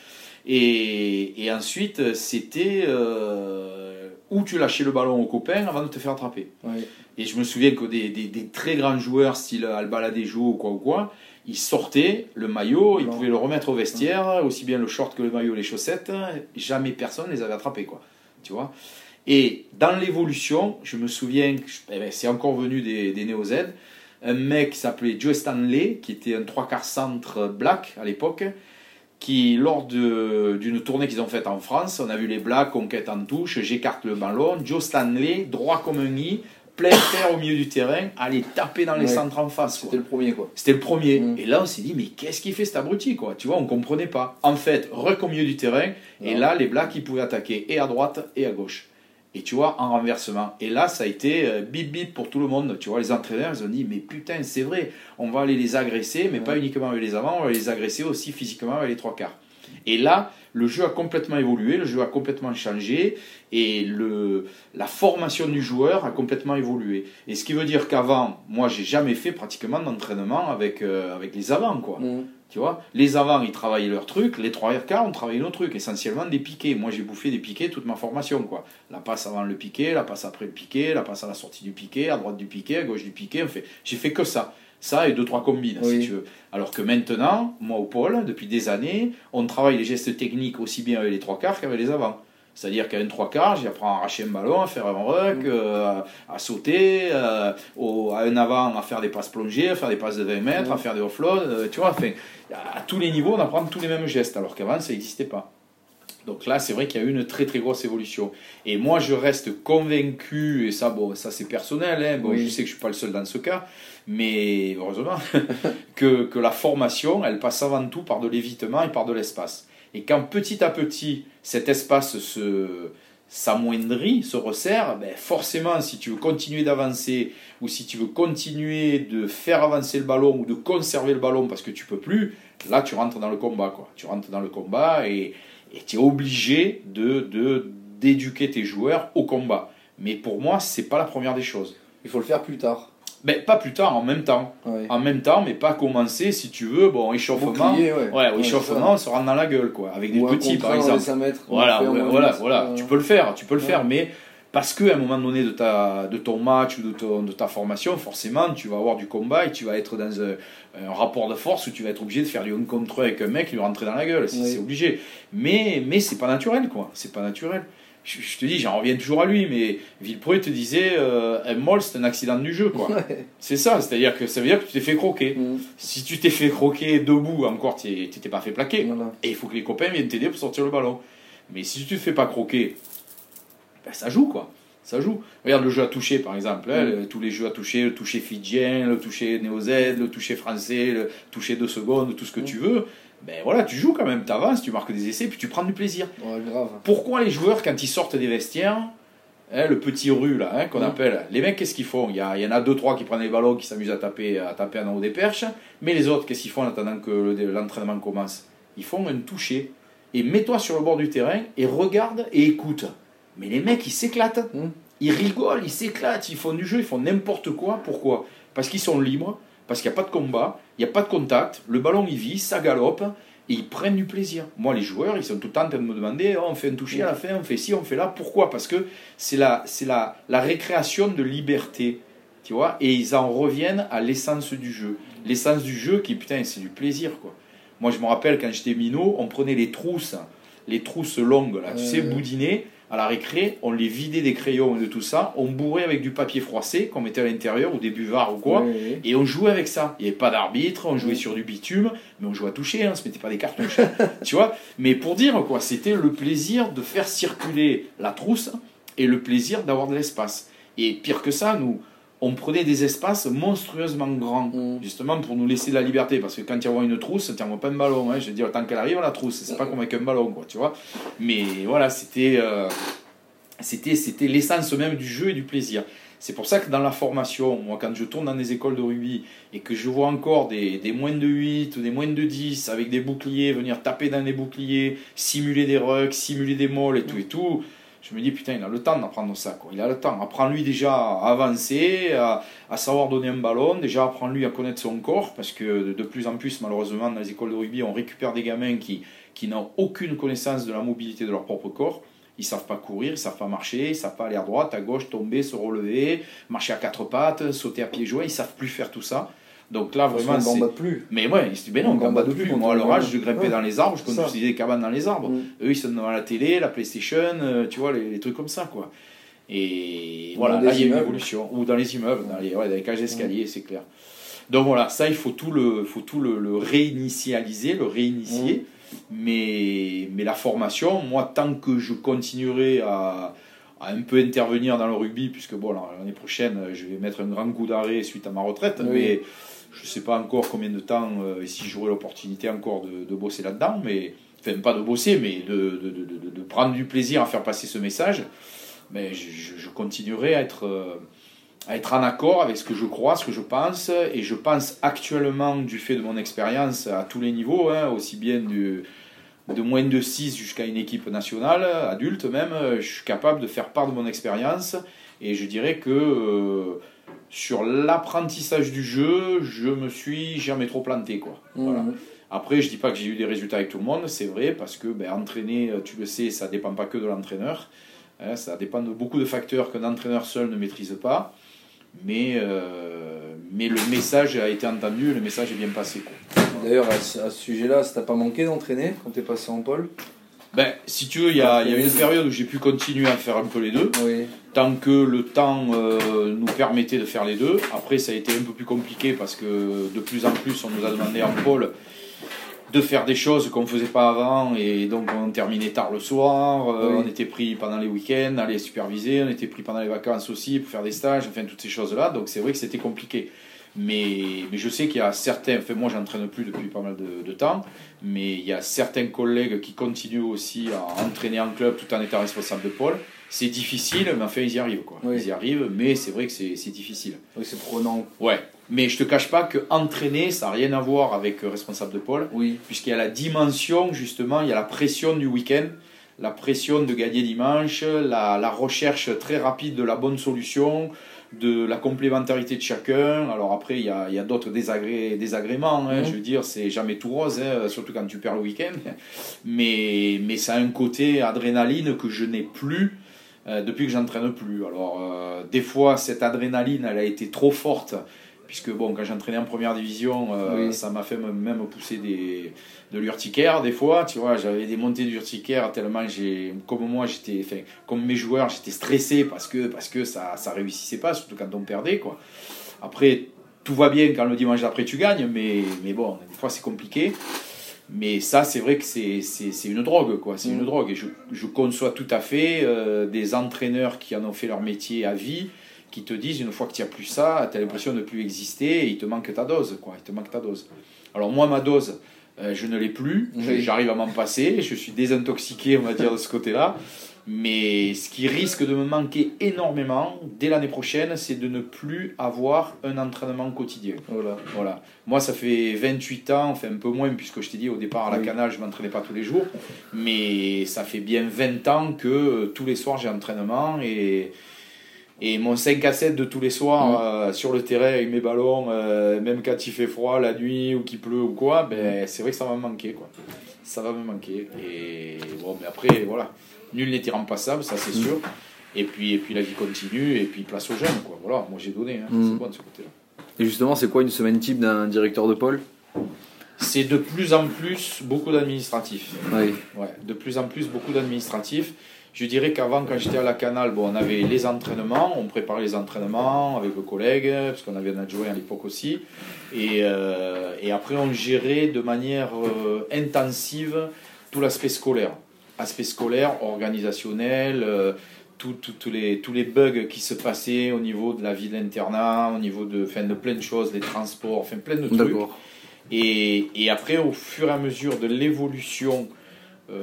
Et, et ensuite, c'était euh, où tu lâchais le ballon au copain avant de te faire attraper. Oui. Et je me souviens que des, des, des très grands joueurs, style Albaladejo ou quoi ou quoi, ils sortaient le maillot, ils Non. pouvaient le remettre au vestiaire, aussi bien le short que le maillot, les chaussettes. Jamais personne les avait attrapés, quoi. Tu vois. Et dans l'évolution, je me souviens, que, eh ben, c'est encore venu des, des Néo-Z, un mec qui s'appelait Joe Stanley, qui était un trois quarts centre black à l'époque, qui, lors de- d'une tournée qu'ils ont faite en France, on a vu les Blacks, conquête en touche, j'écarte le ballon, Joe Stanley, droit comme un i, plein fer au milieu du terrain, aller taper dans les Ouais. centres en face. quoi. C'était le premier, quoi. C'était le premier. Mm. Et là, on s'est dit, mais qu'est-ce qu'il fait cet abruti, quoi? Tu vois, on comprenait pas. En fait, rec au milieu du terrain, et Non. là, les Blacks, ils pouvaient attaquer et à droite et à gauche. Et tu vois, en renversement. Et là, ça a été euh, bip bip pour tout le monde. Tu vois, les entraîneurs, ils ont dit, mais putain, c'est vrai, on va aller les agresser, mais Ouais. pas uniquement avec les avants, on va les agresser aussi physiquement avec les trois quarts. Et là, le jeu a complètement évolué, le jeu a complètement changé, et le, la formation du joueur a complètement évolué. Et ce qui veut dire qu'avant, moi, j'ai jamais fait pratiquement d'entraînement avec, euh, avec les avants, quoi. Mm. Tu vois, les avants, ils travaillaient leur truc, les trois quarts, on travaillait nos trucs, essentiellement des piquets. Moi, j'ai bouffé des piquets toute ma formation, quoi. La passe avant le piquet, la passe après le piquet, la passe à la sortie du piquet, à droite du piquet, à gauche du piquet. En fait, j'ai fait que ça. Ça et deux, trois combines, Oui. si tu veux. Alors que maintenant, moi au pôle, depuis des années, on travaille les gestes techniques aussi bien avec les trois quarts qu'avec les avants. C'est-à-dire qu'à un trois quarts, j'apprends à arracher un ballon, à faire un ruck, Mm. euh, à sauter, euh, au, à un avant, à faire des passes plongées, à faire des passes de vingt mètres, Mm. à faire des offloads, euh, tu vois, enfin, à tous les niveaux, on apprend tous les mêmes gestes, alors qu'avant, ça n'existait pas. Donc là, c'est vrai qu'il y a eu une très très grosse évolution. Et moi, je reste convaincu, et ça, bon, ça c'est personnel, hein, bon, Oui. je sais que je ne suis pas le seul dans ce cas, mais heureusement, que, que la formation, elle passe avant tout par de l'évitement et par de l'espace. Et quand petit à petit, cet espace se s'amoindrit, se resserre, ben forcément, si tu veux continuer d'avancer ou si tu veux continuer de faire avancer le ballon ou de conserver le ballon parce que tu peux plus, là tu rentres dans le combat, quoi. Tu rentres dans le combat et et tu es obligé de, de, d'éduquer tes joueurs au combat. Mais pour moi, c'est pas la première des choses. Il faut le faire plus tard. Ben, pas plus tard, en même temps. Ouais. En même temps, mais pas commencer, si tu veux, bon, échauffement. Bouclier, ouais. Ouais, au Ouais, échauffement, on se rentre dans la gueule, quoi. Avec des Ou un petits, par contre un, exemple. laisse un mètre, Voilà, on fait ouais, un voilà, minute, voilà. euh, Tu peux le faire, tu peux le ouais. faire, mais parce qu'à un moment donné de ta, de ton match ou de, ton, de ta formation, forcément, tu vas avoir du combat et tu vas être dans un, un rapport de force où tu vas être obligé de faire du un contre un avec un mec et lui rentrer dans la gueule. C'est, Oui. c'est obligé. Mais, mais c'est pas naturel, quoi. C'est pas naturel. Je, je te dis, j'en reviens toujours à lui, mais Villepreux te disait euh, un moll, c'est un accident du jeu, quoi. Ouais. C'est ça, c'est-à-dire que ça veut dire que tu t'es fait croquer. Mm. Si tu t'es fait croquer debout, encore, tu t'es pas fait plaquer. Voilà. Et il faut que les copains viennent t'aider pour sortir le ballon. Mais si tu te fais pas croquer, ben ça joue, quoi. Ça joue. Regarde le jeu à toucher par exemple, hein, mmh. tous les jeux à toucher, le toucher fidjien, le toucher néo-Z, le toucher français, le toucher deux secondes, tout ce que mmh. tu veux. Ben voilà, tu joues quand même, tu avances, tu marques des essais, puis tu prends du plaisir. Ouais, grave. Pourquoi les joueurs, quand ils sortent des vestiaires, hein, le petit rue là, hein, qu'on mmh. appelle, les mecs qu'est-ce qu'ils font? Il y, a, il y en a deux trois qui prennent les ballons, qui s'amusent à taper, à taper en haut des perches, mais les autres, qu'est-ce qu'ils font en attendant que le, l'entraînement commence? Ils font un toucher. Et mets-toi sur le bord du terrain et regarde et écoute. Mais les mecs, ils s'éclatent. Mmh. Ils rigolent, ils s'éclatent, ils font du jeu, ils font n'importe quoi. Pourquoi? Parce qu'ils sont libres, parce qu'il n'y a pas de combat, il n'y a pas de contact, le ballon il vit, ça galope, et ils prennent du plaisir. Moi, les joueurs, ils sont tout le temps en train de me demander, oh, on fait un toucher à la fin, on fait ci, on fait là. Pourquoi? Parce que c'est, la, c'est la, la récréation de liberté, tu vois, et ils en reviennent à l'essence du jeu. L'essence du jeu qui, putain, c'est du plaisir, quoi. Moi, je me rappelle, quand j'étais minot, on prenait les trousses, les trousses longues, là, tu euh... sais, boudinées, à la récré, on les vidait des crayons et de tout ça, on bourrait avec du papier froissé qu'on mettait à l'intérieur ou des buvards ou quoi, oui, oui. et on jouait avec ça. Il n'y avait pas d'arbitre, on jouait oui. sur du bitume, mais on jouait à toucher, hein, on ne se mettait pas des cartouches, tu vois. Mais pour dire quoi, c'était le plaisir de faire circuler la trousse et le plaisir d'avoir de l'espace. Et pire que ça, nous, on prenait des espaces monstrueusement grands, mmh. justement pour nous laisser de la liberté, parce que quand tu envoies une trousse, tu n'envoies pas un ballon, hein. Je veux dire, tant qu'elle arrive, la trousse, c'est pas comme avec un ballon, quoi, tu vois. Mais voilà, c'était, euh, c'était, c'était l'essence même du jeu et du plaisir. C'est pour ça que dans la formation, moi, quand je tourne dans des écoles de rugby et que je vois encore des, des moins de huit ou des moins de dix avec des boucliers, venir taper dans les boucliers, simuler des rucks, simuler des molles et tout et tout, je me dis, putain, il a le temps d'apprendre ça, quoi. Il a le temps. Apprends-lui déjà à avancer, à, à savoir donner un ballon. Déjà, apprends-lui à connaître son corps, parce que de, de plus en plus, malheureusement, dans les écoles de rugby, on récupère des gamins qui, qui n'ont aucune connaissance de la mobilité de leur propre corps. Ils ne savent pas courir, ils ne savent pas marcher, ils ne savent pas aller à droite, à gauche, tomber, se relever, marcher à quatre pattes, sauter à pieds joints. Ils ne savent plus faire tout ça. Donc là, vraiment, on ne gambade plus. Mais ouais, ils se disent, ben non, on ne gambade plus. plus. Moi, à leur âge, je grimpais ouais. dans les arbres, je construisais des cabanes dans les arbres. Mm. Eux, ils sont devant la télé, la PlayStation, euh, tu vois, les, les trucs comme ça, quoi. Et ou voilà, là, il y a une évolution. Ou dans les immeubles, dans les, ouais, dans les cages d'escalier, mm. c'est clair. Donc voilà, ça, il faut tout le, faut tout le, le réinitialiser, le réinitier. Mm. Mais, mais la formation, moi, tant que je continuerai à... à un peu intervenir dans le rugby, puisque bon, l'année prochaine, je vais mettre un grand coup d'arrêt suite à ma retraite, oui. mais je ne sais pas encore combien de temps, euh, et si j'aurai l'opportunité encore de, de bosser là-dedans, mais, enfin pas de bosser, mais de, de, de, de, de prendre du plaisir à faire passer ce message, mais je, je continuerai à être, euh, à être en accord avec ce que je crois, ce que je pense, et je pense actuellement, du fait de mon expérience à tous les niveaux, hein, aussi bien du... de moins de six jusqu'à une équipe nationale, adulte même, je suis capable de faire part de mon expérience, et je dirais que euh, sur l'apprentissage du jeu, je me suis jamais trop planté, quoi. Mmh. Voilà. Après, je dis pas que j'ai eu des résultats avec tout le monde, c'est vrai, parce que ben, entraîner, tu le sais, ça dépend pas que de l'entraîneur, hein, ça dépend de beaucoup de facteurs qu'un entraîneur seul ne maîtrise pas, mais, euh, mais le message a été entendu, le message est bien passé, quoi. D'ailleurs, à ce, à ce sujet-là, ça t'a pas manqué d'entraîner quand t'es passé en pôle? Ben, si tu veux, il y a, y a une période où j'ai pu continuer à faire un peu les deux, oui. tant que le temps euh, nous permettait de faire les deux. Après, ça a été un peu plus compliqué parce que de plus en plus, on nous a demandé en pôle de faire des choses qu'on ne faisait pas avant, et donc on terminait tard le soir, euh, oui. on était pris pendant les week-ends, à les superviser, on était pris pendant les vacances aussi pour faire des stages, enfin toutes ces choses-là, donc c'est vrai que c'était compliqué. Mais, mais je sais qu'il y a certains, enfin moi j'entraîne plus depuis pas mal de, de temps, mais il y a certains collègues qui continuent aussi à entraîner en club tout en étant responsable de pôle. C'est difficile, mais enfin ils y arrivent, quoi. Oui. Ils y arrivent, mais c'est vrai que c'est, c'est difficile. Oui, c'est prenant. Ouais, mais je te cache pas que entraîner, ça n'a rien à voir avec responsable de pôle, oui. puisqu'il y a la dimension, justement, il y a la pression du week-end, la pression de gagner dimanche, la, la recherche très rapide de la bonne solution, de la complémentarité de chacun. Alors après, il y a, il y a d'autres désagré, désagréments, hein, mmh. je veux dire, c'est jamais tout rose, hein, surtout quand tu perds le week-end, mais, mais ça a un côté adrénaline que je n'ai plus euh, depuis que j'entraîne plus. Alors, euh, des fois, cette adrénaline, elle a été trop forte, puisque bon, quand j'entraînais en première division, euh, oui. ça m'a fait même pousser des, de l'urticaire des fois, tu vois, j'avais des montées d'urticaire tellement j'ai, comme moi, j'étais, enfin, comme mes joueurs, j'étais stressé parce que, parce que ça, ça réussissait pas, surtout quand on perdait, quoi. Après, tout va bien quand le dimanche d'après tu gagnes, mais, mais bon, des fois c'est compliqué. Mais ça, c'est vrai que c'est, c'est, c'est une drogue, quoi. C'est mmh. une drogue. Et je, je conçois tout à fait euh, des entraîneurs qui en ont fait leur métier à vie, qui te disent, une fois que tu n'as plus ça, tu as l'impression de ne plus exister et il te manque ta dose, quoi. Il te manque ta dose. Alors moi, ma dose, euh, je ne l'ai plus. Oui. J'arrive à m'en passer. Je suis désintoxiqué, on va dire, de ce côté-là. Mais ce qui risque de me manquer énormément dès l'année prochaine, c'est de ne plus avoir un entraînement quotidien. Voilà. Voilà. Moi, ça fait vingt-huit ans, enfin un peu moins, puisque je t'ai dit au départ à la oui. Canal, je ne m'entraînais pas tous les jours. Mais ça fait bien vingt ans que euh, tous les soirs, j'ai entraînement. Et, et mon cinq à sept de tous les soirs mmh. euh, sur le terrain avec mes ballons, euh, même quand il fait froid la nuit ou qu'il pleut ou quoi, ben, c'est vrai que ça va me manquer, quoi. Ça va me manquer. Et bon, mais après, voilà. Nul n'est irremplaçable, ça c'est sûr. Et puis, et puis la vie continue, et puis place aux jeunes, quoi. Voilà, moi j'ai donné, hein. mmh. c'est bon de ce côté-là. Et justement, c'est quoi une semaine type d'un directeur de pôle ? C'est de plus en plus beaucoup d'administratifs. Oui. Ouais, de plus en plus beaucoup d'administratifs. Je dirais qu'avant, quand j'étais à la Canal, bon, on avait les entraînements, on préparait les entraînements avec le collègue, parce qu'on avait un adjoint à l'époque aussi. Et, euh, et après, on gérait de manière euh, intensive tout l'aspect scolaire. Aspect scolaire, organisationnel, euh, tout, tout, tout les, tous les bugs qui se passaient au niveau de la vie de l'internat, au niveau de, enfin, de plein de choses, les transports, enfin plein de trucs. D'accord. Et, et après, au fur et à mesure de l'évolution euh,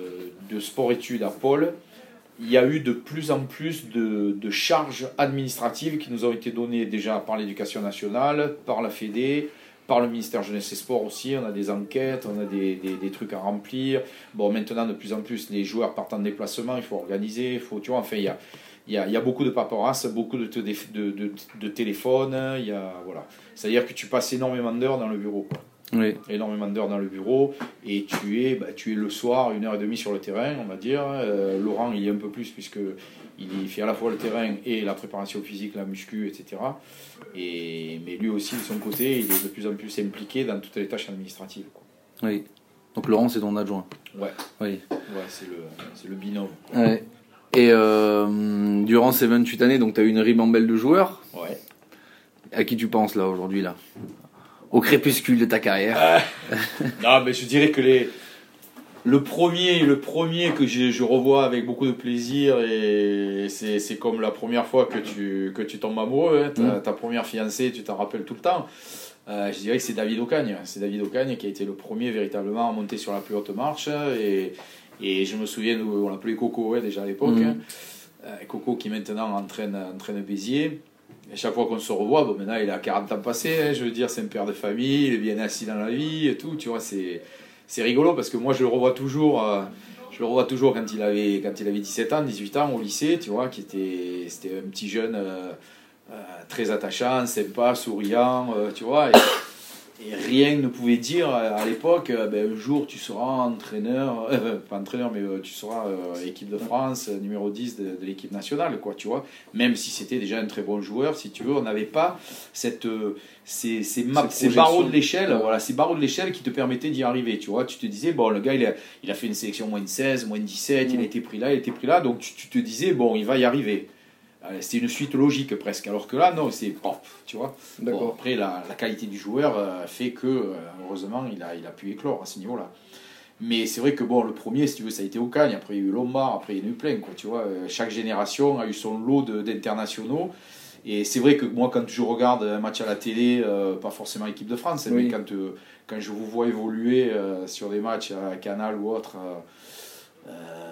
de sport-études à Pôle, il y a eu de plus en plus de, de charges administratives qui nous ont été données déjà par l'Éducation nationale, par la Fédé, par le ministère Jeunesse et Sport aussi. On a des enquêtes, on a des, des, des trucs à remplir. Bon, maintenant, de plus en plus, les joueurs partent en déplacement, il faut organiser, il faut, tu vois, enfin, il y a, il y a, il y a beaucoup de paperasse, beaucoup de, de, de, de, de téléphones, il y a, voilà. C'est-à-dire que tu passes énormément d'heures dans le bureau, quoi. Oui. Énormément d'heures dans le bureau, et tu es, bah, tu es le soir, une heure et demie sur le terrain, on va dire. Euh, Laurent, il y est un peu plus, puisque il fait à la fois le terrain et la préparation physique, la muscu, et cetera. Et, mais lui aussi, de son côté, il est de plus en plus impliqué dans toutes les tâches administratives, quoi. Oui. Donc Laurent, c'est ton adjoint. Ouais. Oui. Ouais, c'est le, c'est le binôme. Ouais. Et euh, durant ces vingt-huit années, donc tu as eu une ribambelle de joueurs. Ouais. À qui tu penses là aujourd'hui là ? Au crépuscule de ta carrière. Euh, non, mais je dirais que les, le premier, le premier que je, je revois avec beaucoup de plaisir, et c'est, c'est comme la première fois que tu, que tu tombes amoureux, hein, ta, mmh. ta première fiancée, tu t'en rappelles tout le temps. Euh, je dirais que c'est David Ocagne. C'est David Ocagne qui a été le premier véritablement à monter sur la plus haute marche. Et, et je me souviens, on l'appelait Coco, ouais, déjà à l'époque. Mmh. Euh, Coco qui maintenant entraîne, entraîne Béziers. Et chaque fois qu'on se revoit, bon, maintenant il a quarante ans passés, hein, je veux dire, c'est un père de famille, il est bien assis dans la vie et tout, tu vois, c'est, c'est rigolo parce que moi je le revois toujours, euh, je le revois toujours quand il avait, quand il avait dix-sept ans, dix-huit ans au lycée, tu vois, qui était, c'était un petit jeune euh, euh, très attachant, sympa, souriant, euh, tu vois, et, et rien ne pouvait dire à l'époque, euh, ben, un jour tu seras entraîneur, euh, pas entraîneur, mais euh, tu seras euh, équipe de France, euh, numéro dix de, de l'équipe nationale, quoi, tu vois. Même si c'était déjà un très bon joueur, si tu veux, on n'avait pas cette, euh, ces, ces, ma- ces barreaux de l'échelle, ouais. voilà, ces barreaux de l'échelle qui te permettaient d'y arriver, tu vois. Tu te disais, bon, le gars, il a, il a fait une sélection moins de seize, moins de dix-sept, mmh. il a été pris là, il a été pris là, donc tu, tu te disais, bon, il va y arriver. C'était une suite logique presque, alors que là, non, c'est pop, tu vois. Bon, après, la, la qualité du joueur euh, fait que, euh, heureusement, il a, il a pu éclore à ce niveau-là. Mais c'est vrai que, bon, le premier, si tu veux, ça a été Ocagne, après il y a eu Lombard, après il y en a eu plein, quoi, tu vois. Chaque génération a eu son lot de, d'internationaux. Et c'est vrai que moi, quand je regarde un match à la télé, euh, pas forcément équipe de France, oui. mais quand, euh, quand je vous vois évoluer euh, sur des matchs à Canal ou autre, euh, euh,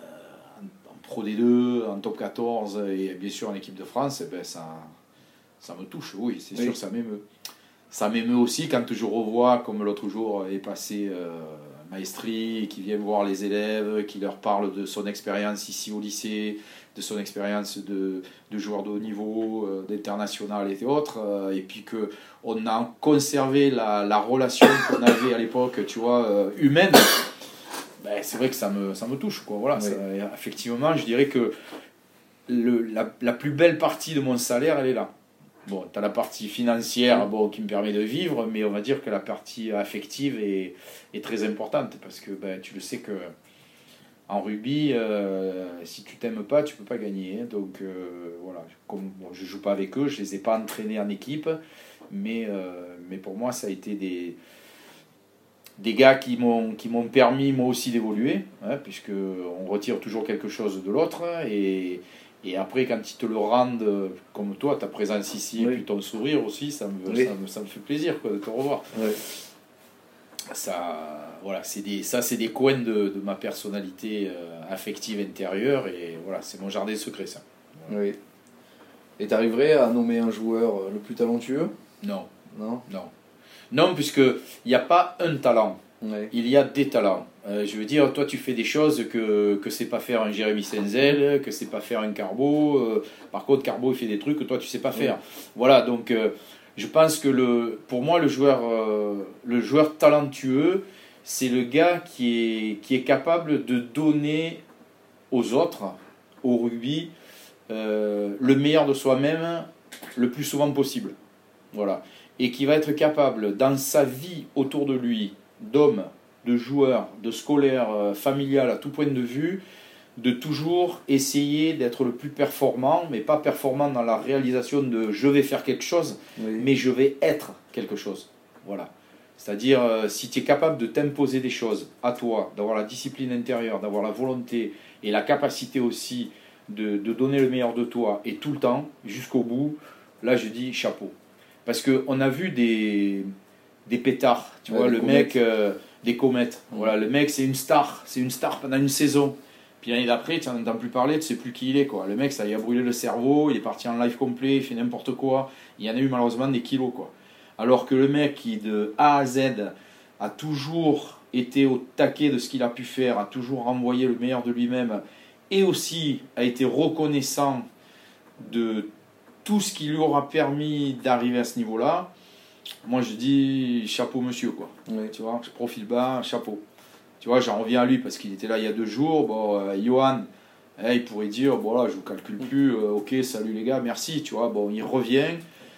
Pro D deux, en top quatorze et bien sûr en équipe de France, eh ben ça, ça me touche, oui, c'est oui. sûr, ça m'émeut. Ça m'émeut aussi quand je revois, comme l'autre jour est passé euh, Maestri, qui vient voir les élèves, qui leur parle de son expérience ici au lycée, de son expérience de, de joueur de haut niveau, euh, d'international et autres, euh, et puis qu'on a conservé la, la relation qu'on avait à l'époque, tu vois, euh, humaine. Ben, c'est vrai que ça me, ça me touche, quoi. Voilà, oui. ça, effectivement, je dirais que le, la, la plus belle partie de mon salaire, elle est là. Bon, tu as la partie financière bon, qui me permet de vivre, mais on va dire que la partie affective est, est très importante, parce que ben, tu le sais que en rugby, euh, si tu t'aimes pas, tu peux pas gagner. Hein. Donc euh, voilà, comme bon, je joue pas avec eux, je les ai pas entraînés en équipe, mais, euh, mais pour moi, ça a été des... des gars qui m'ont, qui m'ont permis moi aussi d'évoluer, hein, puisqu'on retire toujours quelque chose de l'autre, et, et après quand ils te le rendent, comme toi, ta présence ici, oui. et puis ton sourire aussi, ça me, oui. ça me, ça me fait plaisir quoi, de te revoir. Oui. Ça, voilà, c'est des, ça c'est des coins de, de ma personnalité euh, affective intérieure, et voilà, c'est mon jardin secret ça. Voilà. Oui. Et tu arriverais à nommer un joueur le plus talentueux ? Non. Non. Non. Non, puisqu'il n'y a pas un talent, ouais. il y a des talents. Euh, je veux dire, toi tu fais des choses que que c'est pas faire un Jérémy Senzel, que c'est pas faire un Carbo. Euh, par contre, Carbo il fait des trucs que toi tu sais pas faire. Ouais. Voilà, donc euh, je pense que le, pour moi le joueur, euh, le joueur talentueux, c'est le gars qui est qui est capable de donner aux autres, au rugby, euh, le meilleur de soi-même le plus souvent possible. Voilà. Et qui va être capable, dans sa vie autour de lui, d'homme, de joueur, de scolaire, euh, familial, à tout point de vue, de toujours essayer d'être le plus performant, mais pas performant dans la réalisation de je vais faire quelque chose, oui. mais je vais être quelque chose. Voilà. C'est-à-dire, euh, si tu es capable de t'imposer des choses à toi, d'avoir la discipline intérieure, d'avoir la volonté et la capacité aussi de, de donner le meilleur de toi, et tout le temps, jusqu'au bout, là je dis chapeau. Parce qu'on a vu des, des pétards, tu ouais, vois, le comètes. mec, euh, des comètes. Mmh. Voilà, le mec, c'est une star, c'est une star pendant une saison. Puis l'année d'après, tu n'en entends plus parler, tu ne sais plus qui il est, quoi. Le mec, ça lui a brûlé le cerveau, il est parti en live complet, il fait n'importe quoi. Il y en a eu malheureusement des kilos, quoi. Alors que le mec qui, de A à Z, a toujours été au taquet de ce qu'il a pu faire, a toujours renvoyé le meilleur de lui-même, et aussi a été reconnaissant de tout ce qui lui aura permis d'arriver à ce niveau-là, moi je dis chapeau monsieur, quoi. Oui. Tu vois, je profile bas, chapeau. Tu vois, j'en reviens à lui parce qu'il était là il y a deux jours. Bon, euh, Johan, eh, il pourrait dire, bon là je vous calcule plus, euh, ok, salut les gars, merci, tu vois. Bon, il revient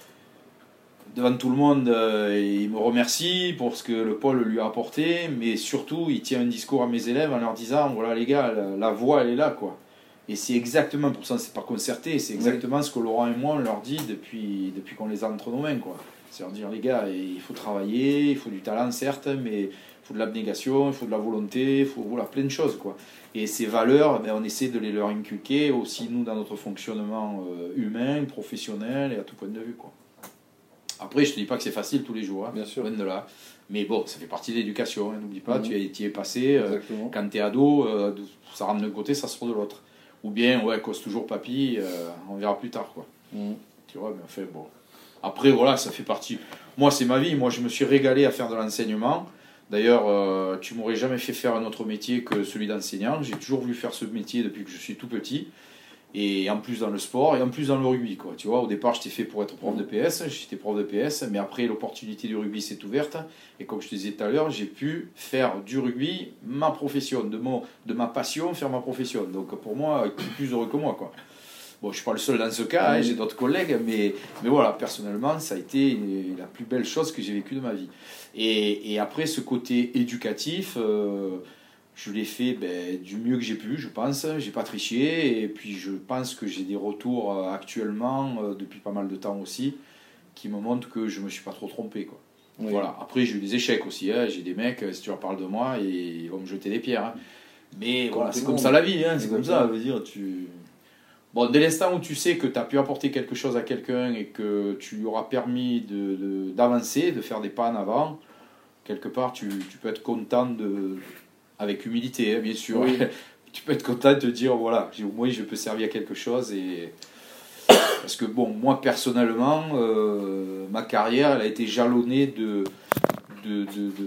devant tout le monde, euh, il me remercie pour ce que le pôle lui a apporté, mais surtout il tient un discours à mes élèves en leur disant, voilà les gars, la, la voix elle est là, quoi. Et c'est exactement, pour ça c'est pas concerté, c'est exactement oui. ce que Laurent et moi on leur dit depuis, depuis qu'on les a entre nos mains, quoi. C'est leur dire, les gars, il faut travailler, il faut du talent certes, mais il faut de l'abnégation, il faut de la volonté, il faut voilà, plein de choses, quoi. Et ces valeurs, ben, on essaie de les leur inculquer aussi nous dans notre fonctionnement euh, humain, professionnel et à tout point de vue, quoi. Après, je te dis pas que c'est facile tous les jours, hein, bien sûr. De là. Mais bon, ça fait partie de l'éducation, hein, n'oublie pas, mmh. tu y es passé, euh, quand tu es ado, euh, ça rentre d'un côté, ça sort de l'autre. Ou bien, ouais, cause toujours papy, euh, on verra plus tard, quoi. Mmh. Tu vois, mais enfin, bon. Après, voilà, ça fait partie. Moi, c'est ma vie. Moi, je me suis régalé à faire de l'enseignement. D'ailleurs, euh, tu m'aurais jamais fait faire un autre métier que celui d'enseignant. J'ai toujours voulu faire ce métier depuis que je suis tout petit. Et en plus dans le sport, et en plus dans le rugby, quoi. Tu vois, au départ, j'étais fait pour être prof de P S. J'étais prof de P S, mais après, l'opportunité du rugby s'est ouverte. Et comme je te disais tout à l'heure, j'ai pu faire du rugby ma profession, de, mon, de ma passion, faire ma profession. Donc pour moi, qui est plus heureux que moi, quoi. Bon, je ne suis pas le seul dans ce cas, hein, j'ai d'autres collègues, mais, mais voilà, personnellement, ça a été une, la plus belle chose que j'ai vécue de ma vie. Et, et après, ce côté éducatif, euh, je l'ai fait ben, du mieux que j'ai pu, je pense. J'ai pas triché, et puis je pense que j'ai des retours euh, actuellement, euh, depuis pas mal de temps aussi, qui me montrent que je me suis pas trop trompé, quoi. Oui. Voilà. Après, j'ai eu des échecs aussi, hein. J'ai des mecs, si tu leur parles de moi, ils vont me jeter des pierres. Hein. Mais voilà, c'est comme ça la vie, hein. C'est comme ça, veut dire, tu... Bon, dès l'instant où tu sais que tu as pu apporter quelque chose à quelqu'un et que tu lui auras permis de, de, d'avancer, de faire des pas en avant, quelque part, tu, tu peux être content, de, avec humilité, hein, bien sûr. Oui. Tu peux être content de te dire, voilà, au moins je peux servir à quelque chose. Et... Parce que, bon, moi, personnellement, euh, ma carrière, elle a été jalonnée de... de, de, de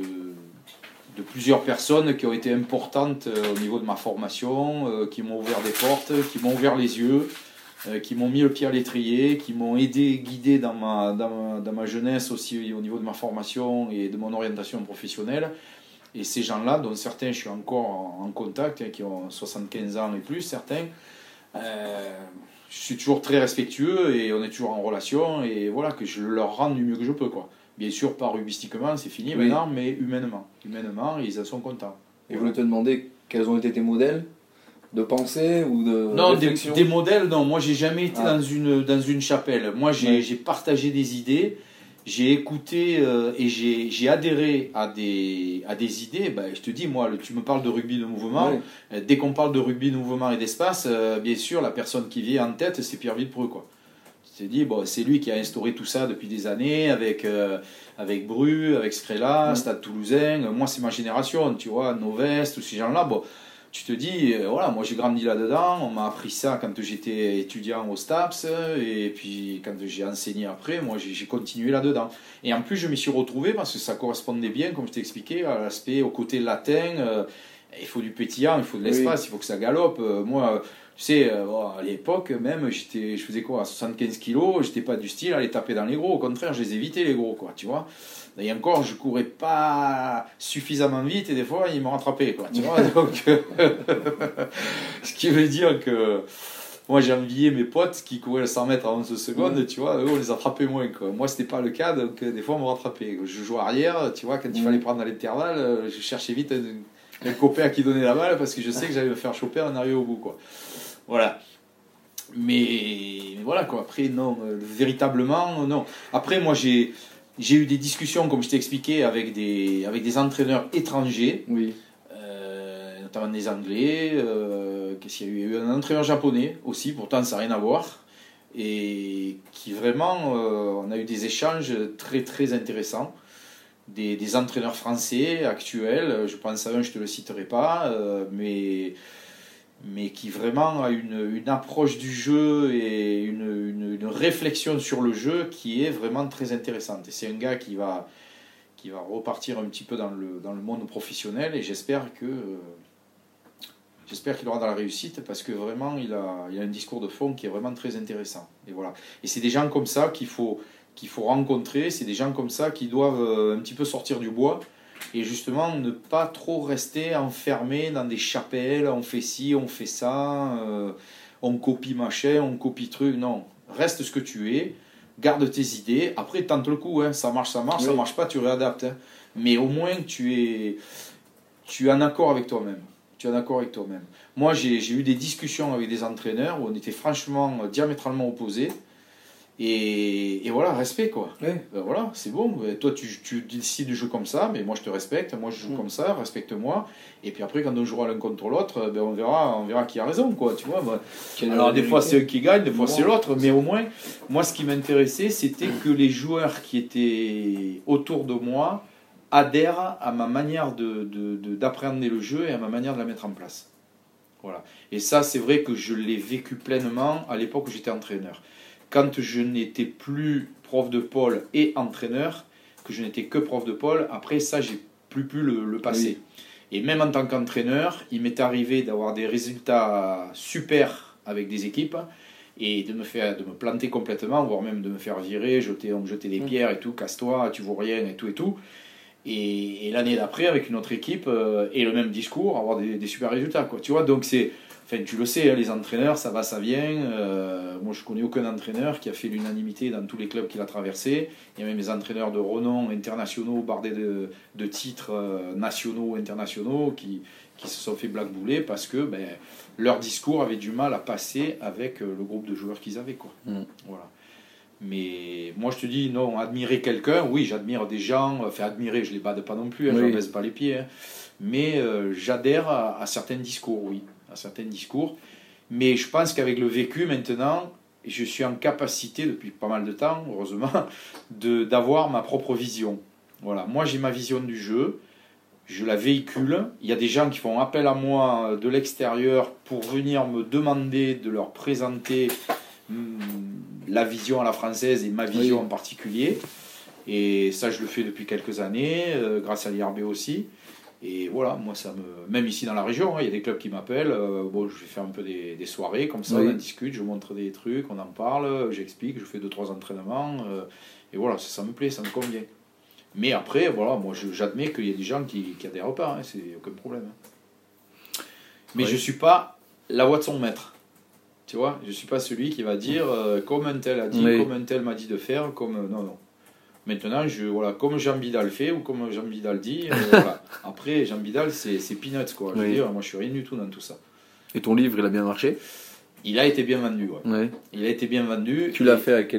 de plusieurs personnes qui ont été importantes euh, au niveau de ma formation, euh, qui m'ont ouvert des portes, qui m'ont ouvert les yeux, euh, qui m'ont mis le pied à l'étrier, qui m'ont aidé, guidé dans ma, dans, ma, dans ma jeunesse aussi au niveau de ma formation et de mon orientation professionnelle. Et ces gens-là, dont certains je suis encore en, en contact, hein, qui ont soixante-quinze ans et plus, certains, euh, je suis toujours très respectueux et on est toujours en relation, et voilà, que je leur rende du mieux que je peux, quoi. Bien sûr, pas rubistiquement, c'est fini oui. maintenant, mais humainement. Humainement, ils en sont contents. Et je voulais te demander quels ont été tes modèles de pensée ou de non, réflexion. Des, des modèles, non. Moi, j'ai jamais été ah. dans, une, dans une chapelle. Moi, j'ai, ouais. j'ai partagé des idées j'ai écouté euh, et j'ai, j'ai adhéré à des, à des idées. Ben, je te dis, moi, le, tu me parles de rugby de mouvement. Ouais. Euh, dès qu'on parle de rugby de mouvement et d'espace, euh, bien sûr, la personne qui vient en tête, c'est Pierre Villepreux, quoi. Je te dis, bon, c'est lui qui a instauré tout ça depuis des années avec, euh, avec Bru, avec Scrella, mmh. Stade Toulousain. Moi, c'est ma génération, tu vois, Novest, tous ces gens-là. Bon, tu te dis, euh, voilà, moi j'ai grandi là-dedans, on m'a appris ça quand j'étais étudiant au STAPS, et puis quand j'ai enseigné après, moi j'ai, j'ai continué là-dedans. Et en plus, je m'y suis retrouvé parce que ça correspondait bien, comme je t'ai expliqué, à l'aspect, au côté latin. Euh, il faut du pétillant, il faut de l'espace, oui. Il faut que ça galope. Euh, moi, tu sais, euh, bon, à l'époque même, j'étais, je faisais quoi, à soixante-quinze kilos, j'étais pas du style à les taper dans les gros, au contraire, je les évitais les gros, quoi, tu vois. Et encore, je courais pas suffisamment vite et des fois, ils me rattrapaient, quoi, tu vois. Donc, ce qui veut dire que moi, j'ai envié mes potes qui couraient cent mètres en onze secondes, mmh. tu vois, eux, on les attrapait moins, quoi. Moi, c'était pas le cas, donc des fois, on me rattrapait. Je jouais arrière, tu vois, quand il mmh. fallait prendre à l'intervalle, je cherchais vite un, un copain à qui donner la balle parce que je sais que j'allais me faire choper en arrière au bout, quoi. Voilà. Mais, mais voilà, quoi. Après, non, euh, véritablement, non. Après, moi, j'ai. J'ai eu des discussions, comme je t'ai expliqué, avec des, avec des entraîneurs étrangers, oui. euh, notamment des Anglais. Euh, qu'est-ce qu'il y a eu ? Il y a eu un entraîneur japonais aussi, pourtant ça n'a rien à voir. Et qui vraiment, euh, on a eu des échanges très très intéressants. Des, des entraîneurs français actuels, je pense à un, je ne te le citerai pas, euh, mais... mais qui vraiment a une, une approche du jeu et une, une, une réflexion sur le jeu qui est vraiment très intéressante. Et c'est un gars qui va, qui va repartir un petit peu dans le, dans le monde professionnel et j'espère que euh, j'espère qu'il aura dans la réussite parce que vraiment il a, il a un discours de fond qui est vraiment très intéressant. Et voilà. Et c'est des gens comme ça qu'il faut, qu'il faut rencontrer, c'est des gens comme ça qui doivent un petit peu sortir du bois. Et justement, ne pas trop rester enfermé dans des chapelles, on fait ci, on fait ça, euh, on copie machin, on copie truc. Non, reste ce que tu es, garde tes idées. Après, tente le coup, hein. Ça marche, ça marche, oui. Ça marche pas, tu réadaptes. Hein. Mais au moins, tu es, tu es en accord avec toi-même. Tu es en accord avec toi-même. Moi, j'ai, j'ai eu des discussions avec des entraîneurs où on était franchement diamétralement opposés. Et, et voilà, respect quoi. Ouais. Ben voilà, c'est bon. Ben toi, tu, tu décides de jouer comme ça, mais moi je te respecte. Moi je joue mmh. comme ça, respecte-moi. Et puis après, quand on jouera l'un contre l'autre, ben on verra, on verra qui a raison quoi. Tu vois. Ben, alors des fois c'est eux qui gagnent, des fois c'est l'autre, mais au moins, moi ce qui m'intéressait, c'était que les joueurs qui étaient autour de moi adhèrent à ma manière de, de, de, d'appréhender le jeu et à ma manière de la mettre en place. Voilà. Et ça, c'est vrai que je l'ai vécu pleinement à l'époque où j'étais entraîneur. Quand je n'étais plus prof de pôle et entraîneur, que je n'étais que prof de pôle, après ça, j'ai plus pu le, le passer. Oui. Et même en tant qu'entraîneur, il m'est arrivé d'avoir des résultats super avec des équipes et de me, faire, de me planter complètement, voire même de me faire virer, jeter, on me jetait des pierres et tout, casse-toi, tu vaux rien et tout et tout. Et, et l'année d'après, avec une autre équipe, euh, et le même discours, avoir des, des super résultats, quoi. Tu vois, donc c'est... Enfin, tu le sais, hein, les entraîneurs, ça va, ça vient. Euh, moi, je ne connais aucun entraîneur qui a fait l'unanimité dans tous les clubs qu'il a traversés. Il y a même des entraîneurs de renom internationaux, bardés de, de titres euh, nationaux, internationaux, qui, qui se sont fait blackbouler parce que ben, leur discours avait du mal à passer avec euh, le groupe de joueurs qu'ils avaient, quoi. Mmh. Voilà. Mais moi, je te dis, non, admirer quelqu'un, oui, j'admire des gens. Enfin, admirer, je ne les bade pas non plus, hein, oui. Je ne baisse pas les pieds. Hein, mais euh, j'adhère à, à certains discours, oui. à certains discours, mais je pense qu'avec le vécu maintenant, je suis en capacité depuis pas mal de temps, heureusement, de, d'avoir ma propre vision. Voilà, moi j'ai ma vision du jeu, je la véhicule, il y a des gens qui font appel à moi de l'extérieur pour venir me demander de leur présenter hum, la vision à la française et ma vision oui. en particulier, et ça je le fais depuis quelques années, euh, grâce à l'I R B aussi. Et voilà, moi ça me. Même ici dans la région, il hein, y a des clubs qui m'appellent. Euh, bon, je vais faire un peu des, des soirées comme ça, oui. on en discute, je montre des trucs, on en parle, j'explique, je fais deux trois entraînements. Euh, et voilà, ça, ça me plaît, ça me convient. Mais après, voilà, moi je, j'admets qu'il y a des gens qui, qui adhèrent pas, hein, c'est aucun problème. Hein. Mais oui. je suis pas la voix de son maître. Tu vois, je suis pas celui qui va dire euh, comme un tel a dit, oui. comme un tel m'a dit de faire, comme. Euh, non, non. Maintenant, je, voilà, comme Jean Bidal fait ou comme Jean Bidal dit, euh, voilà. Après, Jean Bidal, c'est, c'est peanuts, quoi. Je oui. veux dire, moi, je suis rien du tout dans tout ça. Et ton livre, il a bien marché ? Il a été bien vendu, ouais. ouais. Il a été bien vendu. Tu l'as fait à quelle époque ?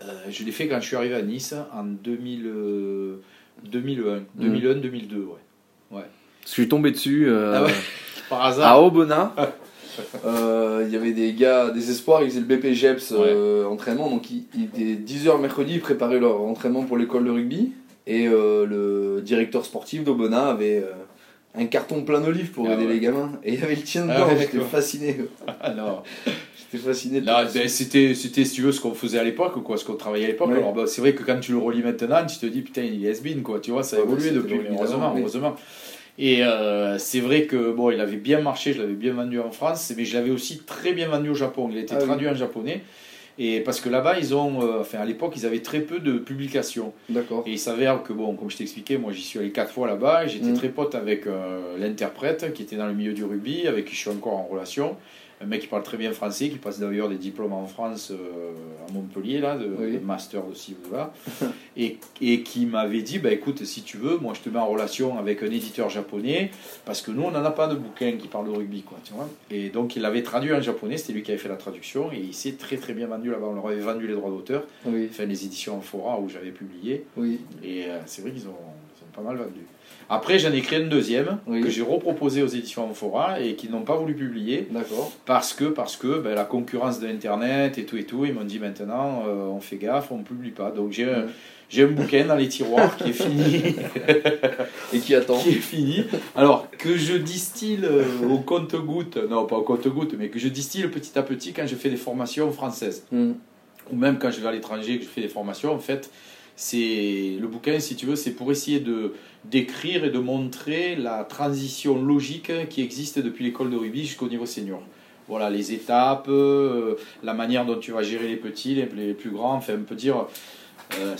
euh, je l'ai fait quand je suis arrivé à Nice en deux mille, euh, deux mille un, deux mille un, deux mille deux, ouais. ouais. Je suis tombé dessus euh, ah ouais. Par hasard. à Aubenas. Il euh, y avait des gars, des espoirs, ils faisaient le B P G E P S euh, ouais. entraînement, donc il, il était dix heures mercredi, ils préparaient leur entraînement pour l'école de rugby, et euh, le directeur sportif d'Aubenas avait euh, un carton plein d'olives pour ah aider ouais. les gamins, et il y avait le tien dedans, ah ouais, j'étais quoi. fasciné. Ah non. J'étais fasciné. De là, ben, c'était, c'était, si tu veux, ce qu'on faisait à l'époque, quoi, ce qu'on travaillait à l'époque. Ouais. Alors, ben, c'est vrai que quand tu le relis maintenant, tu te dis, putain, il est has-been, quoi, tu vois, ça a ouais, évolué depuis, heureusement, oui. heureusement. Et euh, c'est vrai que bon, il avait bien marché, je l'avais bien vendu en France, mais je l'avais aussi très bien vendu au Japon. Il a été ah, traduit oui. en japonais. Et parce que là-bas, ils ont, euh, enfin à l'époque, ils avaient très peu de publications. D'accord. Et il s'avère que, bon, comme je t'expliquais, moi j'y suis allé quatre fois là-bas. Et j'étais mmh. très pote avec euh, l'interprète qui était dans le milieu du rugby, avec qui je suis encore en relation. Un mec qui parle très bien français, qui passe d'ailleurs des diplômes en France, euh, à Montpellier, là, de, oui. de master de ci ou de là, et, et qui m'avait dit, bah, écoute, si tu veux, moi je te mets en relation avec un éditeur japonais, parce que nous, on n'en a pas de bouquin qui parle de rugby, quoi, tu vois. Et donc, il l'avait traduit en japonais, c'était lui qui avait fait la traduction, et il s'est très très bien vendu là-bas. On leur avait vendu les droits d'auteur, oui. enfin les éditions Amphora où j'avais publié, oui. et euh, c'est vrai qu'ils ont, ils ont pas mal vendu. Après, j'en ai créé une deuxième oui. que j'ai reproposée aux éditions Amphora et qui n'ont pas voulu publier. D'accord. Parce que, parce que ben, la concurrence de Internet et tout et tout, ils m'ont dit maintenant, euh, on fait gaffe, on ne publie pas. Donc j'ai, un, j'ai un bouquin dans les tiroirs qui est fini. Et qui attend. Qui est fini. Alors, que je distille euh, au compte-gouttes, non pas au compte-gouttes, mais que je distille petit à petit quand je fais des formations françaises. Mm. Ou même quand je vais à l'étranger et que je fais des formations, en fait. C'est le bouquin, si tu veux, c'est pour essayer de d'écrire et de montrer la transition logique qui existe depuis l'école de rugby jusqu'au niveau senior. Voilà, les étapes, euh, la manière dont tu vas gérer les petits, les, les plus grands. Enfin, on peut dire euh,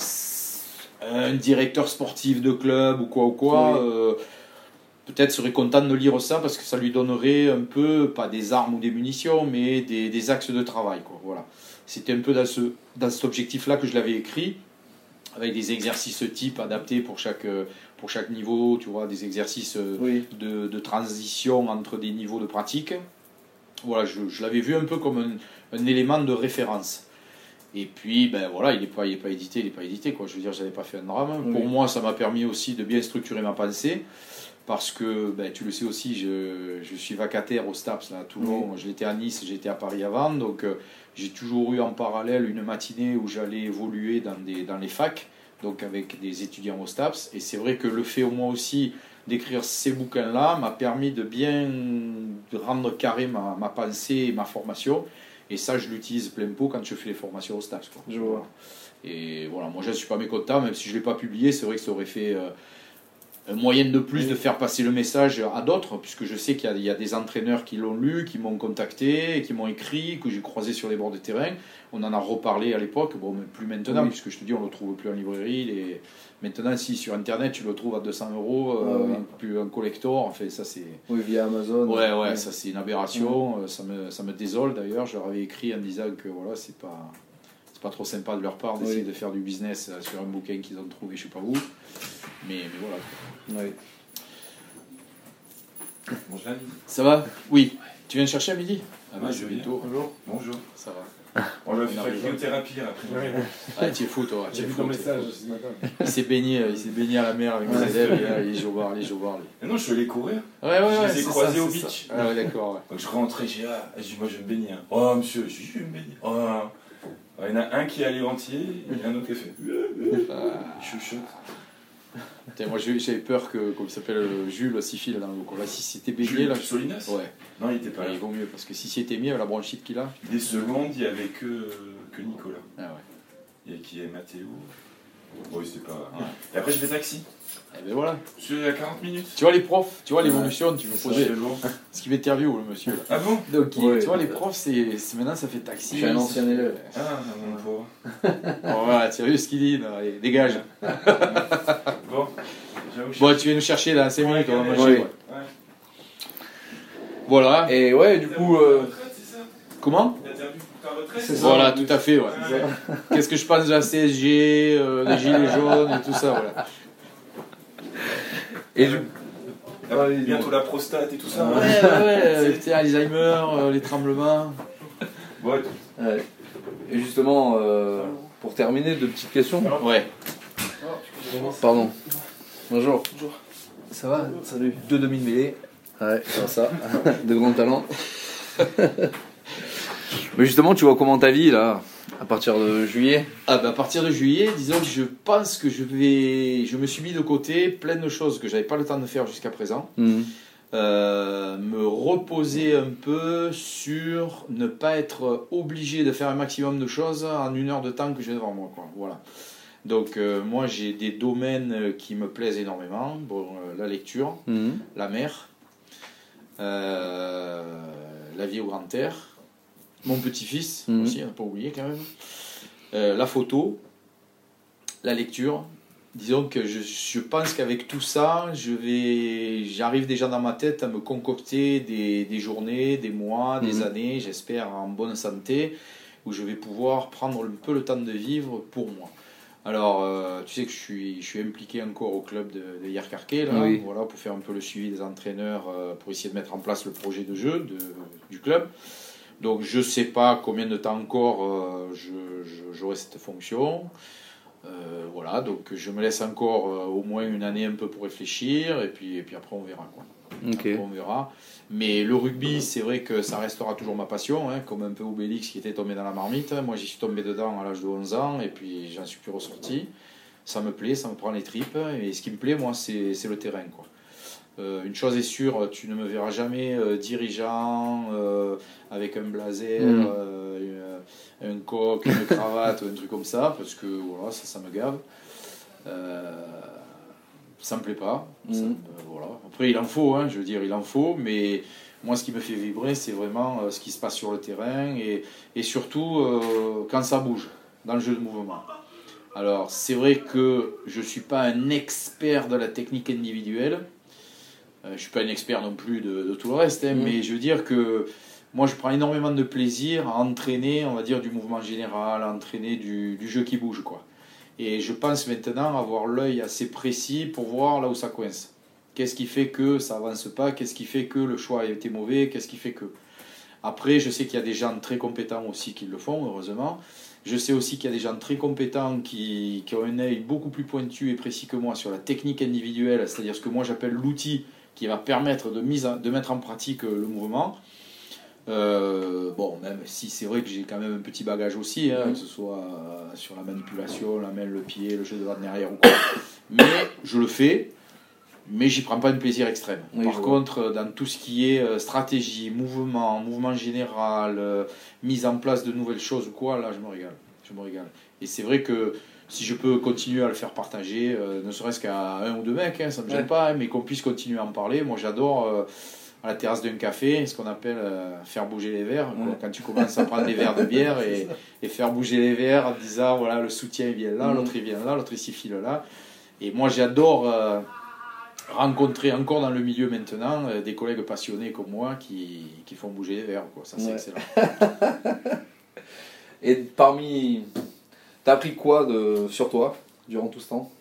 un directeur sportif de club ou quoi ou quoi. Oui. Euh, peut-être serait content de lire ça parce que ça lui donnerait un peu, pas des armes ou des munitions, mais des, des axes de travail, quoi. Voilà. C'était un peu dans ce dans cet objectif-là que je l'avais écrit, avec des exercices types adaptés pour chaque, pour chaque niveau, tu vois, des exercices oui. de, de transition entre des niveaux de pratique. Voilà, je, je l'avais vu un peu comme un, un élément de référence. Et puis, ben voilà, il n'est pas, il est pas édité, il n'est pas édité, quoi. Je veux dire, je n'avais pas fait un drame. Oui. Pour moi, ça m'a permis aussi de bien structurer ma pensée, parce que, ben, tu le sais aussi, je, je suis vacataire au STAPS, là, à Toulon. Oui. J'étais à Nice, j'étais à Paris avant, donc... J'ai toujours eu en parallèle une matinée où j'allais évoluer dans, des, dans les facs, donc avec des étudiants au STAPS. Et c'est vrai que le fait au moins aussi d'écrire ces bouquins-là m'a permis de bien de rendre carré ma, ma pensée et ma formation. Et ça, je l'utilise plein pot quand je fais les formations au STAPS, quoi. Je vois. Et voilà, moi je ne suis pas mécontent, même si je ne l'ai pas publié, c'est vrai que ça aurait fait... Euh, un moyen de plus oui. de faire passer le message à d'autres, puisque je sais qu'il y a, il y a des entraîneurs qui l'ont lu, qui m'ont contacté, qui m'ont écrit, que j'ai croisé sur les bords de terrain. On en a reparlé à l'époque, bon, mais plus maintenant, oui. puisque je te dis, on ne le trouve plus en librairie. Les... Maintenant, si sur Internet, tu le trouves à deux cents euros, euh, oui. un, plus un collector, enfin, ça c'est... Oui, via Amazon. Ouais, ouais, oui. ça c'est une aberration, oui. ça, me, ça me désole d'ailleurs. Je leur avais écrit en disant que voilà, c'est pas... pas trop sympa de leur part d'essayer oui. de faire du business sur un bouquin qu'ils ont trouvé je sais pas où, mais, mais voilà. Oui. Bonjour l'ami. Ça va? Oui. Tu viens de chercher à midi? Ah bah je viens. Bonjour. Bonjour. Ça va. On va faire cryothérapie après. Oui. Ah tu es fou toi. J'ai vu ton message ce matin. Il s'est baigné, il s'est baigné à la mer avec mes élèves et là il est joueur, les joueurs. Non, je suis allé courir. Ouais ouais ouais. Je les ai croisés au beach. Ah ouais d'accord. Ouais. Donc je rentrais, j'ai ah, j'ai dit moi je vais me baigner. Oh monsieur, je vais me baigner. Oh. Il y en a un qui est allé entier et un autre qui a fait. Je chuchote. Moi j'avais peur que, comme il s'appelle, Jules Sifil dans le groupe. Là, si c'était baigné. Jules là. Solinas ? Ouais. Non, il était pas là. Il vaut mieux parce que si c'était mis avec la bronchite qu'il a. Des secondes, il n'y avait que, que Nicolas. Ah ouais. Il y a qui est Mathéo. Oui, c'est pas. Ouais. Et après, je fais taxi. Et ben voilà. Je suis à quarante minutes. Tu vois les profs, tu vois l'évolution, tu me posais. Ouais. Ce qui m'interview, le monsieur. Ah bon? Donc, ouais, tu vois, les profs, c'est, c'est maintenant ça fait taxi. Je suis un ancien élève. Ah, mon pauvre. Bon, voilà, tu as vu ce qu'il dit, là, allez, dégage. Bon. Bon, tu viens nous chercher là, cinq minutes, on va manger. Ouais. Ouais. Voilà. Et ouais, du coup. Euh... Comment? C'est ça. Voilà, tout à fait, ouais. ouais. Qu'est-ce que je pense de la C S G, euh, les gilets jaunes et tout ça, voilà. Et je... ah, bientôt la prostate et tout ça. Ouais, ouais, ouais. C'est Alzheimer, euh, les tremblements. Ouais. ouais. Et justement, euh, Pour terminer, deux petites questions. Ouais. Pardon. Bonjour. Bonjour. Ça va? Salut. Deux demi-mêlées. Ouais, c'est ça. De grands talents. Mais justement, tu vois comment ta vie là, à partir de juillet? Ah ben à partir de juillet, disons que je pense que je vais, je me suis mis de côté plein de choses que j'avais pas le temps de faire jusqu'à présent. Mmh. Euh, me reposer un peu sur ne pas être obligé de faire un maximum de choses en une heure de temps que j'ai devant moi, quoi. Voilà. Donc euh, moi j'ai des domaines qui me plaisent énormément. Bon, euh, la lecture, mmh. la mer, euh, la vie au grand air, mon petit-fils mmh. aussi, on n'a pas oublié quand même, euh, la photo, la lecture. Disons que je, je pense qu'avec tout ça, je vais, j'arrive déjà dans ma tête à me concocter des, des journées, des mois, des mmh. années, j'espère en bonne santé, où je vais pouvoir prendre un peu le temps de vivre pour moi. Alors, euh, tu sais que je suis, je suis impliqué encore au club de, de Hyerkerke, là, oui. Voilà, pour faire un peu le suivi des entraîneurs, euh, pour essayer de mettre en place le projet de jeu de, du club. Donc, je ne sais pas combien de temps encore euh, je, je, j'aurai cette fonction. Euh, voilà, donc je me laisse encore euh, au moins une année un peu pour réfléchir et puis, et puis après on verra quoi. Okay. Après on verra. Mais le rugby, c'est vrai que ça restera toujours ma passion, hein, comme un peu Obélix qui était tombé dans la marmite. Moi j'y suis tombé dedans à l'âge de onze ans et puis j'en suis plus ressorti. Ça me plaît, ça me prend les tripes et ce qui me plaît moi c'est, c'est le terrain quoi. Euh, une chose est sûre, tu ne me verras jamais euh, dirigeant euh, avec un blazer, mmh. euh, un coq, une cravate ou un truc comme ça, parce que voilà, ça, ça me gave. Euh, ça me plaît pas. Mmh. Ça me, voilà. Après, il en faut, hein, je veux dire, il en faut, mais moi, ce qui me fait vibrer, c'est vraiment euh, ce qui se passe sur le terrain et, et surtout euh, quand ça bouge dans le jeu de mouvement. Alors, c'est vrai que je ne suis pas un expert de la technique individuelle. Euh, je ne suis pas un expert non plus de, de tout le reste, hein, mmh. mais je veux dire que moi je prends énormément de plaisir à entraîner, on va dire, du mouvement général, à entraîner du, du jeu qui bouge, quoi. Et je pense maintenant avoir l'œil assez précis pour voir là où ça coince. Qu'est-ce qui fait que ça avance pas? Qu'est-ce qui fait que le choix a été mauvais? Qu'est-ce qui fait que... Après, je sais qu'il y a des gens très compétents aussi qui le font, heureusement. Je sais aussi qu'il y a des gens très compétents qui, qui ont un œil beaucoup plus pointu et précis que moi sur la technique individuelle, c'est-à-dire ce que moi j'appelle l'outil qui va permettre de, mise à, de mettre en pratique le mouvement. Euh, bon, même si c'est vrai que j'ai quand même un petit bagage aussi, hein, mmh. que ce soit sur la manipulation, la main, le pied, le jeu de derrière ou quoi. Mais je le fais, mais j'y prends pas un plaisir extrême. Oui, Par contre, vois. Dans tout ce qui est stratégie, mouvement, mouvement général, euh, mise en place de nouvelles choses ou quoi, là je me régale. Je me régale. Et c'est vrai que si je peux continuer à le faire partager, euh, ne serait-ce qu'à un ou deux mecs, hein, ça ne me gêne ouais. pas, hein, mais qu'on puisse continuer à en parler. Moi, j'adore, euh, à la terrasse d'un café, ce qu'on appelle euh, faire bouger les verres. Ouais. Quand tu commences à prendre des verres de bière et, et faire bouger les verres en disant, voilà, le soutien il vient là, mmh. l'autre il vient là, l'autre il s'y file là. Et moi, j'adore euh, rencontrer encore dans le milieu maintenant euh, des collègues passionnés comme moi qui, qui font bouger les verres, quoi. Ça, c'est ouais. excellent. Et parmi... T'as appris quoi de, sur toi durant tout ce temps?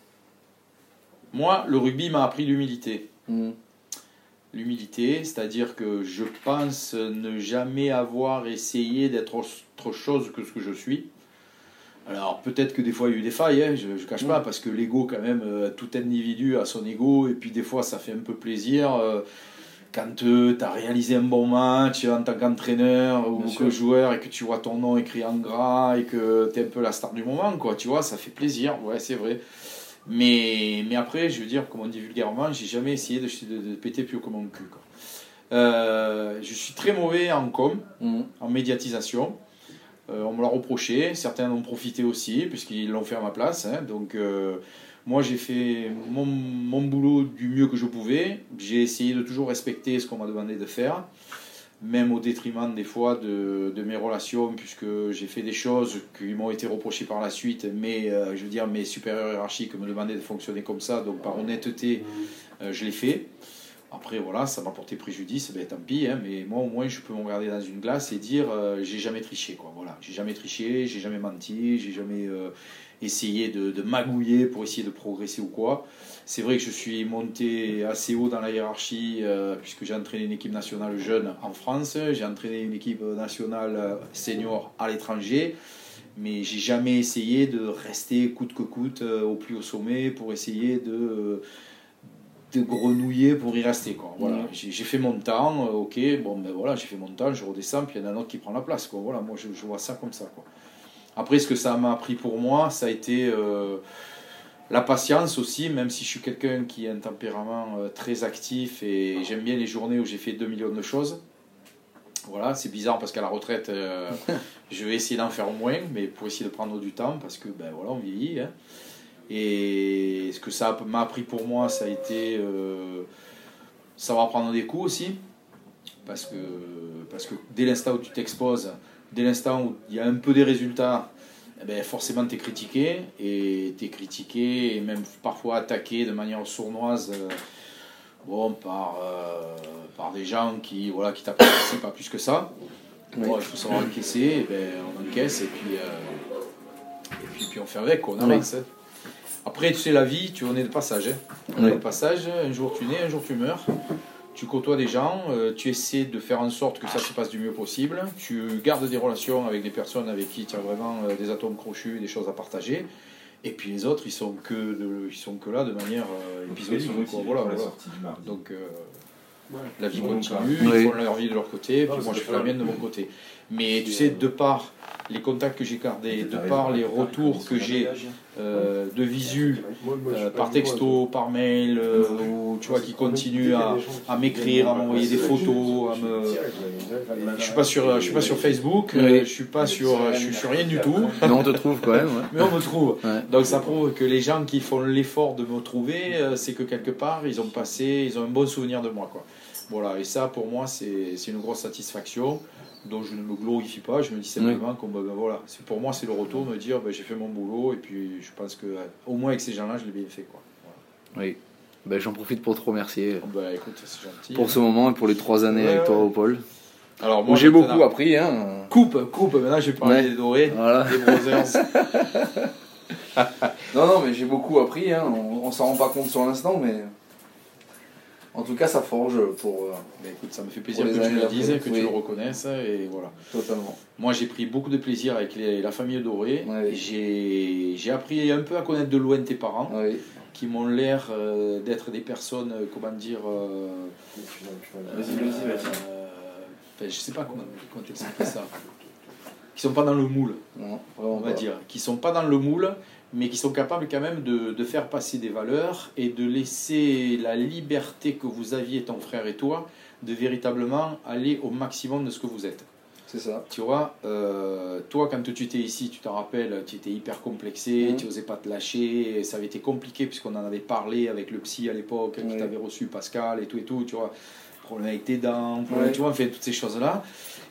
Moi, le rugby m'a appris l'humilité. Mmh. L'humilité, c'est-à-dire que je pense ne jamais avoir essayé d'être autre chose que ce que je suis. Alors peut-être que des fois il y a eu des failles, hein, je ne cache mmh. pas, parce que l'ego quand même, euh, tout individu a son ego, et puis des fois ça fait un peu plaisir. Euh, Quand euh, tu as réalisé un bon match en tant qu'entraîneur ou Bien que sûr. joueur et que tu vois ton nom écrit en gras et que tu es un peu la star du moment, quoi, tu vois, ça fait plaisir, ouais, c'est vrai. Mais, mais après, je veux dire, comme on dit vulgairement, j'ai jamais essayé de, de, de péter plus haut que mon cul, quoi. Euh, je suis très mauvais en com, mmh. en médiatisation. Euh, on me l'a reproché, certains en ont profité aussi, puisqu'ils l'ont fait à ma place, hein, donc... Euh, Moi, j'ai fait mon, mon boulot du mieux que je pouvais. J'ai essayé de toujours respecter ce qu'on m'a demandé de faire, même au détriment des fois de, de mes relations, puisque j'ai fait des choses qui m'ont été reprochées par la suite, mais euh, je veux dire, mes supérieurs hiérarchiques me demandaient de fonctionner comme ça, donc par honnêteté, euh, je l'ai fait. Après, voilà, ça m'a porté préjudice, ben tant pis, hein, mais moi au moins je peux me regarder dans une glace et dire euh, j'ai jamais triché, quoi. Voilà, j'ai jamais triché, j'ai jamais menti, j'ai jamais euh, essayé de, de magouiller pour essayer de progresser ou quoi. C'est vrai que je suis monté assez haut dans la hiérarchie euh, puisque j'ai entraîné une équipe nationale jeune en France, j'ai entraîné une équipe nationale senior à l'étranger mais j'ai jamais essayé de rester coûte que coûte euh, au plus haut sommet pour essayer de, euh, de grenouiller pour y rester, quoi. Voilà. Mmh. J'ai, j'ai fait mon temps, euh, ok, bon ben voilà, j'ai fait mon temps, je redescends, puis il y en a un autre qui prend la place, quoi. Voilà, moi je, je vois ça comme ça, quoi. Après, ce que ça m'a appris pour moi, ça a été euh, la patience aussi, même si je suis quelqu'un qui a un tempérament euh, très actif et j'aime bien les journées où j'ai fait deux millions de choses. Voilà, c'est bizarre parce qu'à la retraite, euh, je vais essayer d'en faire moins, mais pour essayer de prendre du temps, parce que ben voilà, on vieillit. Hein. Et ce que ça m'a appris pour moi, ça a été euh, savoir prendre des coups aussi, parce que, parce que dès l'instant où tu t'exposes, dès l'instant où il y a un peu des résultats, eh ben forcément tu es critiqué, et tu es critiqué, et même parfois attaqué de manière sournoise. Euh, Bon, par, euh, par des gens qui, voilà, qui t'apprécient pas plus que ça. Bon, oui. Il faut savoir encaisser, et ben, on encaisse et puis, euh, et puis, puis on fait avec, quoi, on avance. Oui. Après, tu sais, la vie, tu, on est de passage. Hein. On oui. est de passage, un jour tu nais, un jour tu meurs. Tu côtoies des gens, euh, tu essaies de faire en sorte que ça se passe du mieux possible. Tu gardes des relations avec des personnes avec qui tu as vraiment euh, des atomes crochus, des choses à partager. Et puis les autres, ils sont que, de, ils sont que là de manière euh, épisodique. Voilà, voilà. Donc euh, ouais. La vie continue, ils oui. font leur vie de leur côté, puis moi je fais la mienne de mon côté. Mais tu sais, de par les contacts que j'ai gardés, de par les retours que j'ai euh, de visu, euh, par texto, par mail, euh, ou, tu vois, qui continuent à, à m'écrire, à m'envoyer des photos, à me... Je suis pas sur, je suis pas sur Facebook, oui. euh, je suis pas sur, je suis sur rien du tout. Mais on te trouve quand même. Ouais. Mais on me trouve. Ouais. Donc ça prouve que les gens qui font l'effort de me trouver, euh, c'est que quelque part ils ont passé, ils ont un bon souvenir de moi, quoi. Voilà, et ça pour moi c'est, c'est une grosse satisfaction. Donc je ne me glorifie pas, je me dis simplement que ben, ben, voilà, c'est, pour moi c'est le retour de me dire ben, j'ai fait mon boulot et puis je pense qu'au moins avec ces gens-là je l'ai bien fait, quoi. Voilà. Oui, ben, j'en profite pour te remercier ben, écoute, c'est gentil, pour hein. Ce moment et pour les trois années ouais, avec toi au pôle. Alors moi j'ai beaucoup appris. Hein. Coupe, coupe, maintenant je vais parler ouais. des dorés, voilà. Des brothers. non, non, mais j'ai beaucoup appris, hein. on, on s'en rend pas compte sur l'instant, mais... En tout cas, ça forge pour. Euh, Mais écoute, ça me fait plaisir que tu le dises, que oui. tu le reconnaisses, et voilà. Totalement. Moi, j'ai pris beaucoup de plaisir avec les, la famille Doré. Oui. J'ai, j'ai appris un peu à connaître de loin tes parents, oui. qui m'ont l'air euh, d'être des personnes, euh, comment dire. Euh, vas-y, vas-y, vas-y. Euh, enfin, je sais pas comment, comment t'expliquer ça. Qui sont pas dans le moule, non, on va pas. dire. Qui sont pas dans le moule. Mais qui sont capables quand même de, de faire passer des valeurs et de laisser la liberté que vous aviez, ton frère et toi, de véritablement aller au maximum de ce que vous êtes. C'est ça. Tu vois, euh, toi quand tu étais ici, tu t'en rappelles, tu étais hyper complexé, mmh. tu n'osais pas te lâcher, et ça avait été compliqué puisqu'on en avait parlé avec le psy à l'époque, mmh. qui t'avait reçu, Pascal et tout et tout, tu vois, problème avec tes dents, problème, mmh. tu vois, enfin toutes ces choses-là.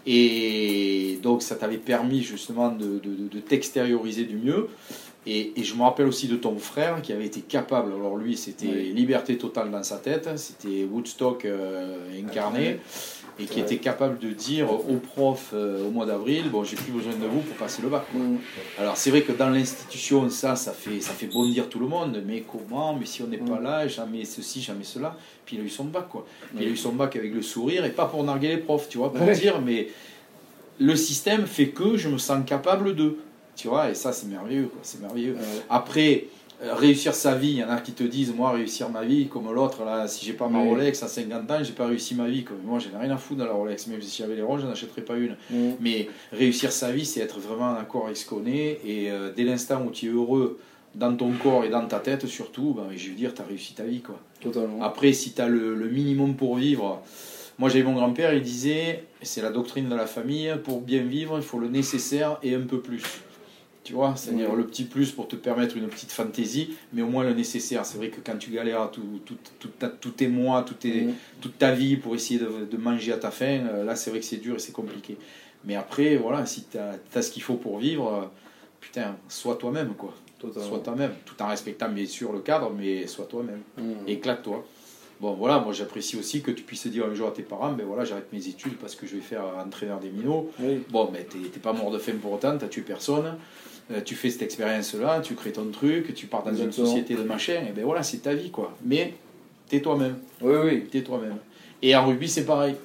Et donc ça t'avait permis justement de, de, de t'extérioriser du mieux. Et, et je me rappelle aussi de ton frère qui avait été capable, alors lui c'était oui. liberté totale dans sa tête, c'était Woodstock euh, incarné, et qui ouais. était capable de dire au prof euh, au mois d'avril, bon j'ai plus besoin de vous pour passer le bac. Mm. Alors c'est vrai que dans l'institution ça, ça fait, ça fait bondir tout le monde, mais comment, mais si on n'est mm. pas là, jamais ceci, jamais cela, puis il a eu son bac quoi. Mm. Il a eu son bac avec le sourire, et pas pour narguer les profs, tu vois, pour ouais. dire mais le système fait que je me sens capable de... Tu vois, et ça c'est merveilleux, quoi. C'est merveilleux. Ouais. Après, euh, réussir sa vie, il y en a qui te disent, moi réussir ma vie, comme l'autre, là, si j'ai pas ma ouais. Rolex à cinquante ans, j'ai pas réussi ma vie. Quoi. Moi j'en ai rien à foutre dans la Rolex, même si j'avais les ronds, je n'en achèterais pas une. Ouais. Mais réussir sa vie, c'est être vraiment en accord avec ce qu'on est, et euh, dès l'instant où tu es heureux dans ton corps et dans ta tête surtout, ben, je veux dire, tu as réussi ta vie, quoi. Totalement. Après, si tu as le, le minimum pour vivre... Moi j'avais mon grand-père, il disait, c'est la doctrine de la famille, pour bien vivre, il faut le nécessaire et un peu plus. Tu vois, c'est-à-dire mmh. le petit plus pour te permettre une petite fantaisie, mais au moins le nécessaire. C'est vrai que quand tu galères tout, tout, tout, tout, tous tes mois, tout tes, mmh. toute ta vie pour essayer de, de manger à ta faim, là c'est vrai que c'est dur et c'est compliqué. Mais après, voilà, si tu as ce qu'il faut pour vivre, putain, sois toi-même, quoi. Totalement. Sois toi-même, tout en respectant bien sûr le cadre, mais sois toi-même. Mmh. Éclate-toi. Bon voilà, moi j'apprécie aussi que tu puisses dire un jour à tes parents, ben voilà, j'arrête mes études parce que je vais faire entraîneur des minots. Oui. Bon, ben t'es, t'es pas mort de faim pour autant, t'as tué personne. Euh, tu fais cette expérience-là, tu crées ton truc, tu pars dans Exactement. Une société de machin, et ben voilà, c'est ta vie, quoi. Mais t'es toi-même. Oui, oui. T'es toi-même. Et en rugby, c'est pareil.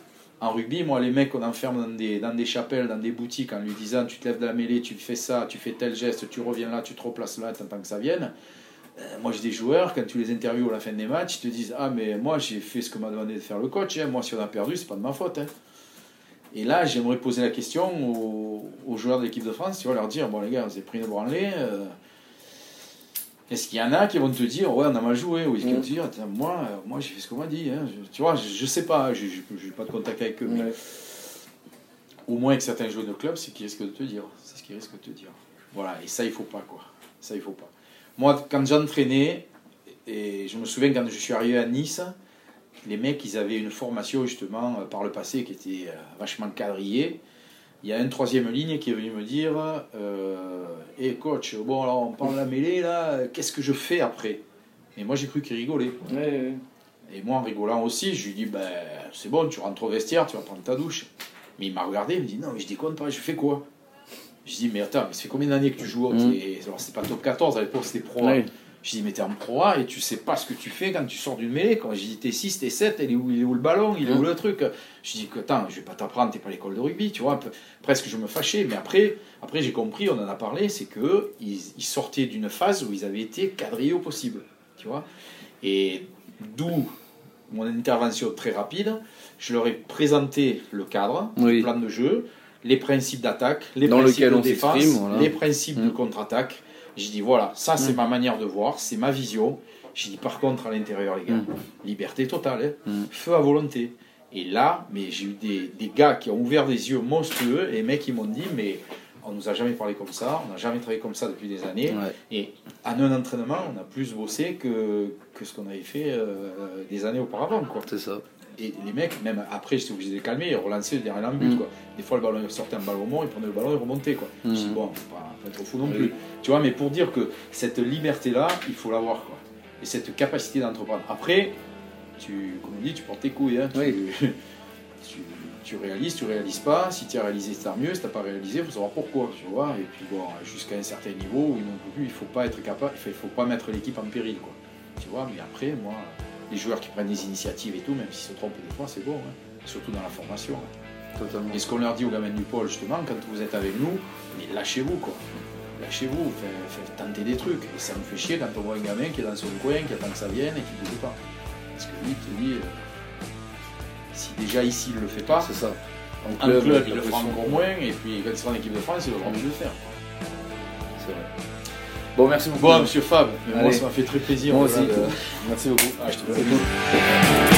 En rugby, moi, les mecs qu'on enferme dans des, dans des chapelles, dans des boutiques, en lui disant tu te lèves de la mêlée, tu fais ça, tu fais tel geste, tu reviens là, tu te replaces là, t'attends que ça vienne. Euh, moi, j'ai des joueurs, quand tu les interviews à la fin des matchs, ils te disent ah, mais moi, j'ai fait ce que m'a demandé de faire le coach. Hein. Moi, si on a perdu, c'est pas de ma faute. Hein. Et là, j'aimerais poser la question aux, aux joueurs de l'équipe de France, tu vois, leur dire bon, les gars, vous avez pris une branlée. Euh, Est-ce qu'il y en a qui vont te dire ouais on a mal joué ou est-ce qu'ils vont te dire moi moi j'ai fait ce qu'on m'a dit hein. je, tu vois je, je sais pas je n'ai pas de contact avec eux mais ouais. Au moins avec certains joueurs de club c'est ce qu'ils risquent de te dire c'est ce qu'ils risquent de te dire voilà et ça il faut pas quoi ça il faut pas moi quand j'entraînais et je me souviens quand je suis arrivé à Nice les mecs ils avaient une formation justement par le passé qui était vachement quadrillée. Il y a une troisième ligne qui est venu me dire euh, hey coach, bon alors on parle de la mêlée là, qu'est-ce que je fais après? Et moi j'ai cru qu'il rigolait. Ouais, ouais. Et moi en rigolant aussi, je lui dis ben c'est bon, tu rentres au vestiaire, tu vas prendre ta douche. Mais il m'a regardé, il me dit non mais je déconne pas, je fais quoi? Je dis mais attends, mais ça fait combien d'années que tu joues mmh. et, alors c'était pas top quatorze à l'époque, c'était pro. Ouais. Je dis mais t'es en pro A et tu sais pas ce que tu fais quand tu sors d'une mêlée. Quand je dis t'es six, t'es sept, il est où, il est où le ballon, il est où le truc? Je dis que attends, je vais pas t'apprendre, t'es pas à l'école de rugby, tu vois. Presque je me fâchais, mais après, après j'ai compris, on en a parlé, c'est que ils, ils sortaient d'une phase où ils avaient été quadrillés au possible, tu vois. Et d'où mon intervention très rapide. Je leur ai présenté le cadre, oui. Le plan de jeu, les principes d'attaque, les Dans principes de défense, voilà. Les principes mmh. de contre-attaque. J'ai dit voilà, ça c'est mmh. ma manière de voir, c'est ma vision. J'ai dit par contre à l'intérieur les gars, mmh. liberté totale, hein, mmh. feu à volonté. Et là, mais j'ai eu des, des gars qui ont ouvert des yeux monstrueux et les mecs ils m'ont dit mais on nous a jamais parlé comme ça, on n'a jamais travaillé comme ça depuis des années. Ouais. Et en un entraînement, on a plus bossé que, que ce qu'on avait fait euh, des années auparavant. Quoi. C'est ça. Et les mecs, même après, j'étais obligé de les calmer, ils relançaient derrière l'embut. Mmh. Quoi. Des fois, le ballon sortait un ballon au mont, ils prenaient le ballon et remontaient. Quoi. Mmh. Je dis, bon, faut pas, pas être trop fou non plus. Oui. Tu vois, mais pour dire que cette liberté-là, il faut l'avoir. Quoi. Et cette capacité d'entreprendre. Après, tu, comme on dit, tu portes tes couilles. Hein, oui. tu, tu, tu réalises, tu réalises pas. Si tu as réalisé, c'est tant mieux. Si tu n'as pas réalisé, il faut savoir pourquoi. Tu vois. Et puis, bon, jusqu'à un certain niveau où il ne faut pas être capable, il ne faut pas mettre l'équipe en péril. Quoi. Tu vois, mais après, moi. Les joueurs qui prennent des initiatives et tout, même s'ils se trompent des fois, c'est bon, hein. Surtout dans la formation. Hein. Totalement. Et ce qu'on leur dit aux gamins du pôle, justement, quand vous êtes avec nous, mais lâchez-vous, quoi. Lâchez-vous, faites, faites tenter des trucs. Et ça me fait chier quand on voit un gamin qui est dans son coin, qui attend que ça vienne et qui ne le fait pas. Parce que lui, il te dit, euh, si déjà ici, il ne le fait pas, c'est ça. En club, club il le fera encore moins, et puis quand il sera en équipe de France, il aura envie de le faire. C'est vrai. Bon, merci beaucoup. Bon, monsieur Fab, mais moi ça m'a fait très plaisir. Moi aussi. De... Merci beaucoup. Ah, je te